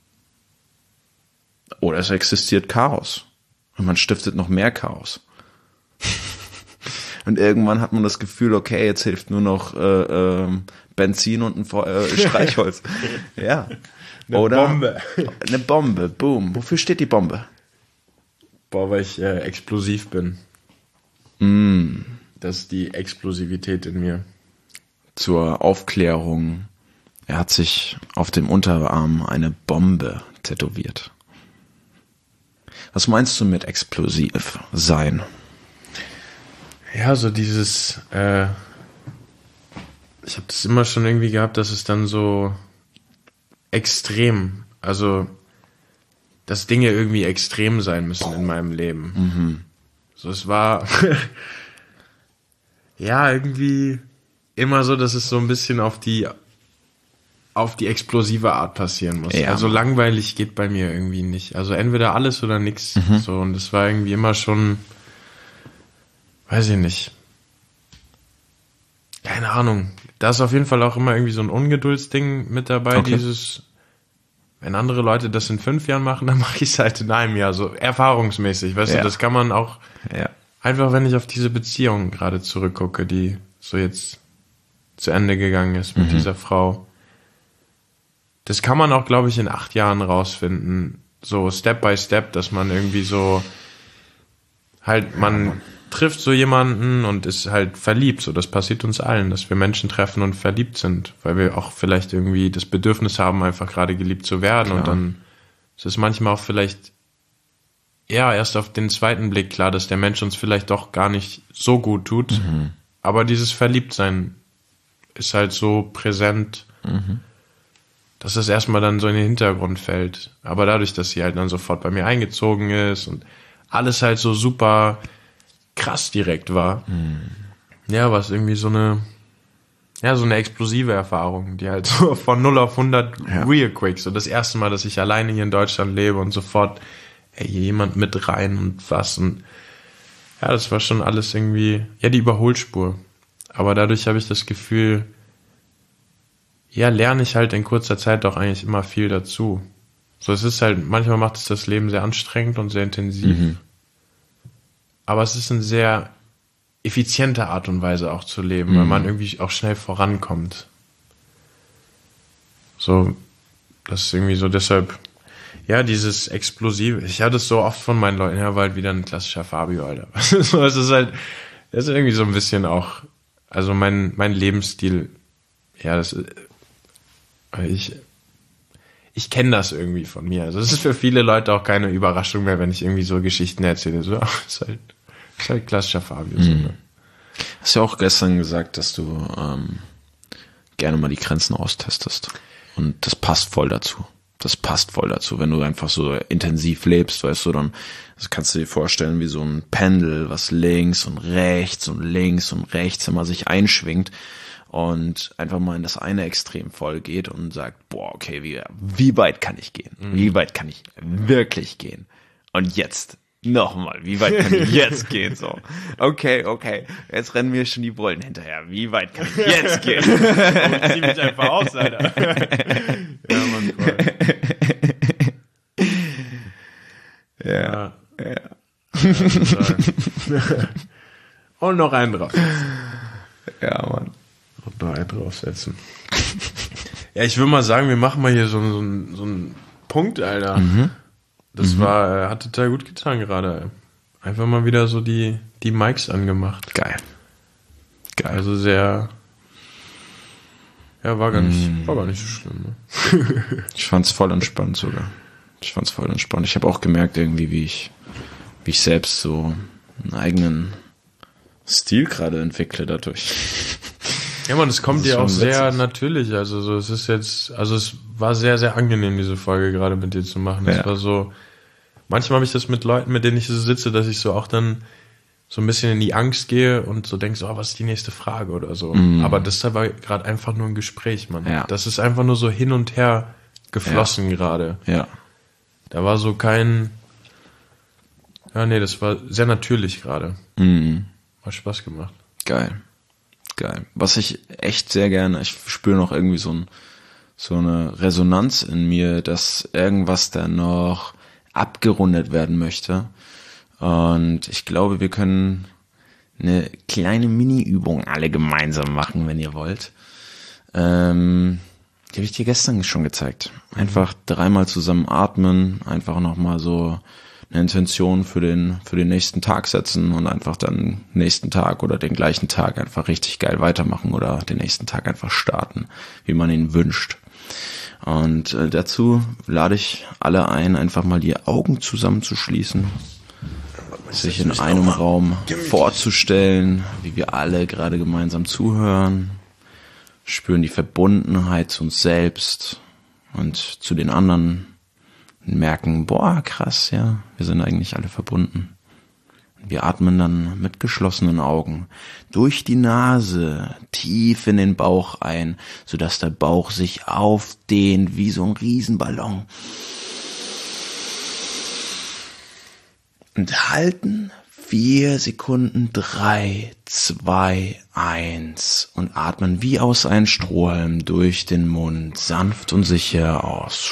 Speaker 2: Oder es existiert Chaos. Und man stiftet noch mehr Chaos. Und irgendwann hat man das Gefühl, okay, jetzt hilft nur noch äh, äh, Benzin und ein Fe- äh, Streichholz. Ja.
Speaker 1: Eine
Speaker 2: Oder
Speaker 1: Bombe.
Speaker 2: Eine Bombe, boom. Wofür steht die Bombe?
Speaker 1: Boah, weil ich äh, explosiv bin.
Speaker 2: Mm.
Speaker 1: Das ist die Explosivität in mir.
Speaker 2: Zur Aufklärung. Er hat sich auf dem Unterarm eine Bombe tätowiert. Was meinst du mit explosiv sein?
Speaker 1: Ja, so dieses, äh, ich habe das immer schon irgendwie gehabt, dass es dann so extrem, also dass Dinge irgendwie extrem sein müssen in meinem Leben.
Speaker 2: Mhm.
Speaker 1: So, es war ja irgendwie immer so, dass es so ein bisschen auf die auf die explosive Art passieren muss.
Speaker 2: Ja.
Speaker 1: Also langweilig geht bei mir irgendwie nicht. Also entweder alles oder nix.
Speaker 2: Mhm.
Speaker 1: So, und das war irgendwie immer schon, weiß ich nicht. Keine Ahnung. Da ist auf jeden Fall auch immer irgendwie so ein Ungeduldsding mit dabei,
Speaker 2: Okay.
Speaker 1: dieses, wenn andere Leute das in fünf Jahren machen, dann mache ich es halt in einem Jahr, so erfahrungsmäßig, weißt
Speaker 2: Ja.
Speaker 1: du, das kann man auch,
Speaker 2: Ja.
Speaker 1: einfach wenn ich auf diese Beziehung gerade zurückgucke, die so jetzt zu Ende gegangen ist mit
Speaker 2: Mhm.
Speaker 1: dieser Frau. Das kann man auch, glaube ich, in acht Jahren rausfinden, so Step by Step, dass man irgendwie so halt, man trifft so jemanden und ist halt verliebt, so das passiert uns allen, dass wir Menschen treffen und verliebt sind, weil wir auch vielleicht irgendwie das Bedürfnis haben, einfach gerade geliebt zu werden.
Speaker 2: Klar.
Speaker 1: Und dann ist es manchmal auch vielleicht ja erst auf den zweiten Blick klar, dass der Mensch uns vielleicht doch gar nicht so gut tut,
Speaker 2: Mhm.
Speaker 1: aber dieses Verliebtsein ist halt so präsent,
Speaker 2: Mhm.
Speaker 1: dass es erstmal dann so in den Hintergrund fällt. Aber dadurch, dass sie halt dann sofort bei mir eingezogen ist und alles halt so super krass direkt war,
Speaker 2: Mhm.
Speaker 1: ja, war es irgendwie so eine, ja, so eine explosive Erfahrung, die halt so von null auf hundert
Speaker 2: Ja.
Speaker 1: real quick, so das erste Mal, dass ich alleine hier in Deutschland lebe und sofort, ey, hier jemand mit rein und was und ja, das war schon alles irgendwie, ja, die Überholspur. Aber dadurch habe ich das Gefühl, ja, lerne ich halt in kurzer Zeit auch eigentlich immer viel dazu. So, es ist halt, manchmal macht es das Leben sehr anstrengend und sehr intensiv.
Speaker 2: Mhm.
Speaker 1: Aber es ist eine sehr effiziente Art und Weise auch zu leben,
Speaker 2: Mhm.
Speaker 1: weil man irgendwie auch schnell vorankommt. So, das ist irgendwie so, deshalb, ja, dieses Explosive. Ich hatte es so oft von meinen Leuten, ja, war halt wieder ein klassischer Fabio, Alter. So, es ist halt, das ist irgendwie so ein bisschen auch, also mein, mein Lebensstil, ja, das ist, ich, ich kenne das irgendwie von mir. Also es ist für viele Leute auch keine Überraschung mehr, wenn ich irgendwie so Geschichten erzähle. So, ist halt, ist halt klassischer Fabio. So, ne?
Speaker 2: Hast ja auch gestern gesagt, dass du ähm, gerne mal die Grenzen austestest. Und das passt voll dazu. Das passt voll dazu, wenn du einfach so intensiv lebst, weißt du, dann das kannst du dir vorstellen wie so ein Pendel, was links und rechts und links und rechts immer sich einschwingt und einfach mal in das eine Extrem voll geht und sagt, boah, okay, wie, wie weit kann ich gehen?
Speaker 1: Mhm.
Speaker 2: Wie weit kann ich wirklich gehen? Und jetzt nochmal, wie weit kann ich jetzt gehen? So, okay, okay, jetzt rennen mir schon die Bullen hinterher. Wie weit kann ich jetzt gehen?
Speaker 1: Oh, zieh mich einfach aus, Alter. Ja, Mann, voll.
Speaker 2: Ja,
Speaker 1: Ja.
Speaker 2: ja.
Speaker 1: Und noch einen drauf.
Speaker 2: Ja, Mann.
Speaker 1: Und noch einen draufsetzen. Ja, ich würde mal sagen, wir machen mal hier so, so, so einen Punkt, Alter.
Speaker 2: Mhm.
Speaker 1: Das war, äh, hat total gut getan gerade. Einfach mal wieder so die, die Mics angemacht.
Speaker 2: Geil. Geil.
Speaker 1: Also sehr, ja, war gar nicht,
Speaker 2: Mm.
Speaker 1: war gar nicht so schlimm. Ne?
Speaker 2: Ich fand's voll entspannt sogar. Ich fand's voll entspannt. Ich habe auch gemerkt irgendwie, wie ich, wie ich selbst so einen eigenen Stil gerade entwickle dadurch.
Speaker 1: Ja, man, es kommt
Speaker 2: Das ist
Speaker 1: dir auch
Speaker 2: schon
Speaker 1: sehr
Speaker 2: witzig.
Speaker 1: natürlich. Also so, es ist jetzt, also es war sehr, sehr angenehm, diese Folge gerade mit dir zu machen. Es
Speaker 2: Ja.
Speaker 1: war so, manchmal habe ich das mit Leuten, mit denen ich so sitze, dass ich so auch dann so ein bisschen in die Angst gehe und so denke so, oh, was ist die nächste Frage oder so. Mm. Aber das war gerade einfach nur ein Gespräch, Mann.
Speaker 2: Ja.
Speaker 1: Das ist einfach nur so hin und her geflossen
Speaker 2: ja.
Speaker 1: gerade.
Speaker 2: Ja.
Speaker 1: Da war so kein, ja, nee, das war sehr natürlich gerade.
Speaker 2: Mm.
Speaker 1: Hat Spaß gemacht.
Speaker 2: Geil. Geil. Was ich echt sehr gerne, ich spüre noch irgendwie so, ein, so eine Resonanz in mir, dass irgendwas da noch abgerundet werden möchte. Und ich glaube, wir können eine kleine Mini-Übung alle gemeinsam machen, wenn ihr wollt. Ähm, die habe ich dir gestern schon gezeigt. Einfach dreimal zusammen atmen, einfach nochmal so eine Intention für den, für den nächsten Tag setzen und einfach dann nächsten Tag oder den gleichen Tag einfach richtig geil weitermachen oder den nächsten Tag einfach starten, wie man ihn wünscht. Und äh, dazu lade ich alle ein, einfach mal die Augen zusammenzuschließen, sich in einem Raum vorzustellen, wie wir alle gerade gemeinsam zuhören, spüren die Verbundenheit zu uns selbst und zu den anderen und merken, boah, krass, ja, wir sind eigentlich alle verbunden. Wir atmen dann mit geschlossenen Augen durch die Nase tief in den Bauch ein, sodass der Bauch sich aufdehnt wie so ein Riesenballon. Und halten vier Sekunden, drei, zwei, eins und atmen wie aus einem Strohhalm durch den Mund sanft und sicher aus.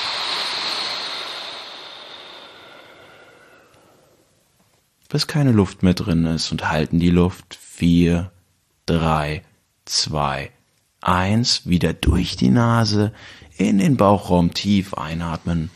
Speaker 2: Bis keine Luft mehr drin ist und halten die Luft. Vier, drei, zwei, eins. Wieder durch die Nase in den Bauchraum tief einatmen.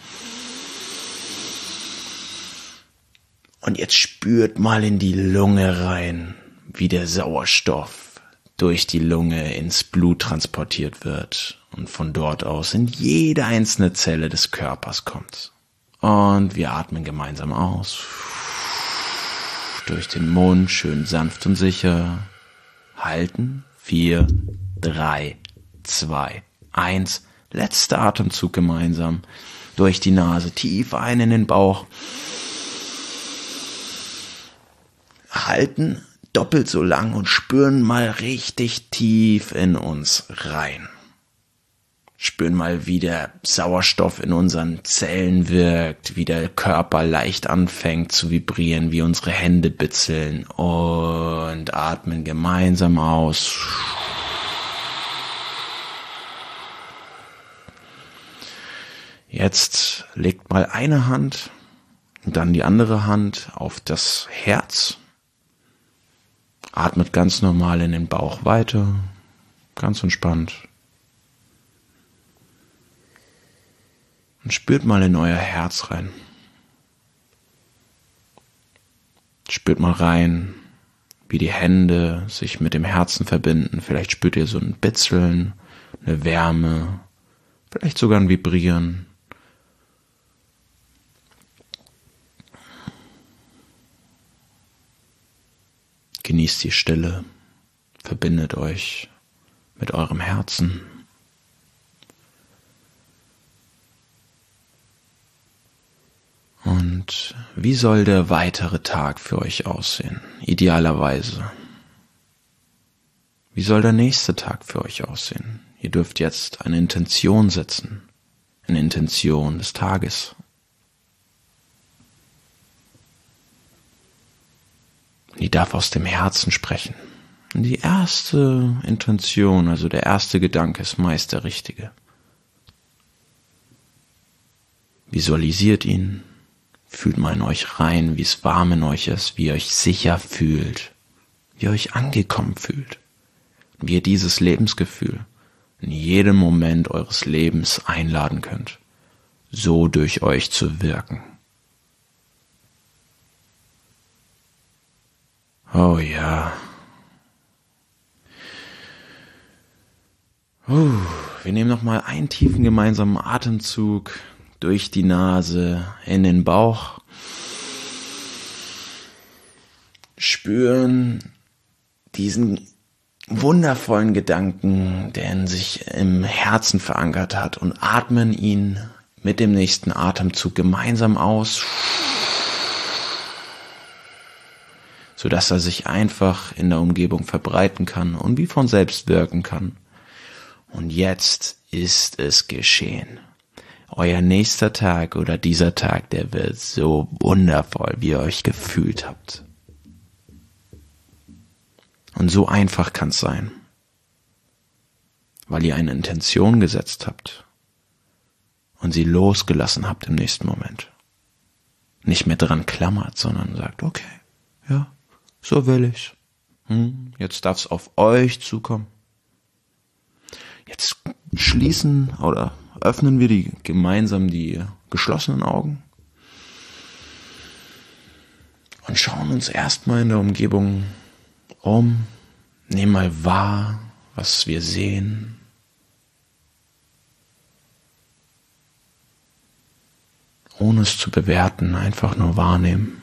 Speaker 2: Und jetzt spürt mal in die Lunge rein, wie der Sauerstoff durch die Lunge ins Blut transportiert wird und von dort aus in jede einzelne Zelle des Körpers kommt. Und wir atmen gemeinsam aus. Durch den Mund, schön sanft und sicher. Halten. Vier, drei, zwei, eins. Letzter Atemzug gemeinsam. Durch die Nase, tief ein in den Bauch. Halten doppelt so lang und spüren mal richtig tief in uns rein. Spüren mal, wie der Sauerstoff in unseren Zellen wirkt, wie der Körper leicht anfängt zu vibrieren, wie unsere Hände bitzeln und atmen gemeinsam aus. Jetzt legt mal eine Hand und dann die andere Hand auf das Herz. Atmet ganz normal in den Bauch weiter, ganz entspannt. Und spürt mal in euer Herz rein. Spürt mal rein, wie die Hände sich mit dem Herzen verbinden. Vielleicht spürt ihr so ein Bitzeln, eine Wärme, vielleicht sogar ein Vibrieren. Genießt die Stille, verbindet euch mit eurem Herzen. Und wie soll der weitere Tag für euch aussehen? Idealerweise. Wie soll der nächste Tag für euch aussehen? Ihr dürft jetzt eine Intention setzen, eine Intention des Tages. Die darf aus dem Herzen sprechen. Und die erste Intention, also der erste Gedanke, ist meist der richtige. Visualisiert ihn, fühlt mal in euch rein, wie es warm in euch ist, wie ihr euch sicher fühlt, wie ihr euch angekommen fühlt, wie ihr dieses Lebensgefühl in jedem Moment eures Lebens einladen könnt, so durch euch zu wirken. Oh ja. Uh, wir nehmen nochmal einen tiefen gemeinsamen Atemzug durch die Nase in den Bauch. Spüren diesen wundervollen Gedanken, der in sich im Herzen verankert hat, und atmen ihn mit dem nächsten Atemzug gemeinsam aus, sodass er sich einfach in der Umgebung verbreiten kann und wie von selbst wirken kann. Und jetzt ist es geschehen. Euer nächster Tag oder dieser Tag, der wird so wundervoll, wie ihr euch gefühlt habt. Und so einfach kann es sein, weil ihr eine Intention gesetzt habt und sie losgelassen habt im nächsten Moment. Nicht mehr dran klammert, sondern sagt, okay, ja, so will ich's. Hm, jetzt darf's auf euch zukommen. Jetzt schließen oder öffnen wir die gemeinsam die geschlossenen Augen und schauen uns erstmal in der Umgebung um, nehmen mal wahr, was wir sehen. Ohne es zu bewerten, einfach nur wahrnehmen.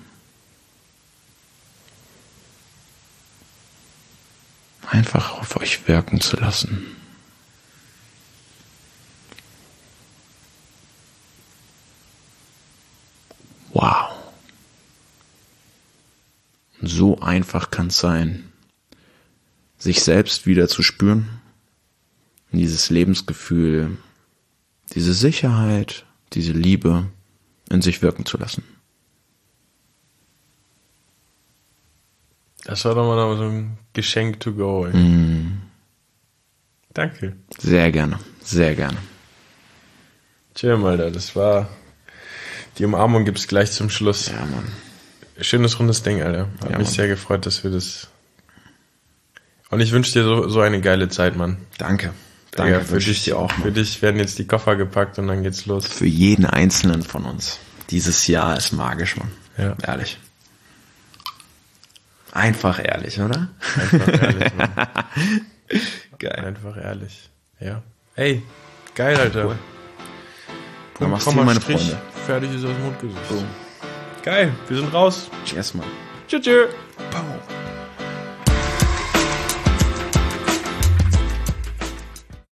Speaker 2: Einfach auf euch wirken zu lassen. Wow. So einfach kann es sein, sich selbst wieder zu spüren, dieses Lebensgefühl, diese Sicherheit, diese Liebe in sich wirken zu lassen.
Speaker 1: Das war doch mal noch so ein Geschenk to go. Ey.
Speaker 2: Mm.
Speaker 1: Danke.
Speaker 2: Sehr gerne, sehr gerne.
Speaker 1: Tschüss, Alter, das war... Die Umarmung gibt's gleich zum Schluss.
Speaker 2: Ja, Mann.
Speaker 1: Schönes, rundes Ding, Alter. Hat
Speaker 2: Ja,
Speaker 1: mich
Speaker 2: Mann.
Speaker 1: sehr gefreut, dass wir das... Und ich wünsche dir so, so eine geile Zeit, Mann.
Speaker 2: Danke.
Speaker 1: Danke,
Speaker 2: Danke,
Speaker 1: für
Speaker 2: wünsche
Speaker 1: dich
Speaker 2: ich dir auch.
Speaker 1: Für
Speaker 2: Mann.
Speaker 1: dich werden jetzt die Koffer gepackt und dann geht's los.
Speaker 2: Für jeden Einzelnen von uns. Dieses Jahr ist magisch, Mann.
Speaker 1: Ja.
Speaker 2: Ehrlich. Einfach ehrlich, oder?
Speaker 1: Einfach ehrlich, Mann.
Speaker 2: Geil.
Speaker 1: Einfach ehrlich. Ja. Ey, geil, Alter.
Speaker 2: Cool.
Speaker 1: Punkt,
Speaker 2: Namaste,
Speaker 1: Komma,
Speaker 2: meine
Speaker 1: Strich,
Speaker 2: Freunde.
Speaker 1: fertig ist aus dem Mundgesicht.
Speaker 2: Boom.
Speaker 1: Geil, wir sind raus.
Speaker 2: Cheers, Mann.
Speaker 1: Tschüss, tschüss.
Speaker 2: Boom.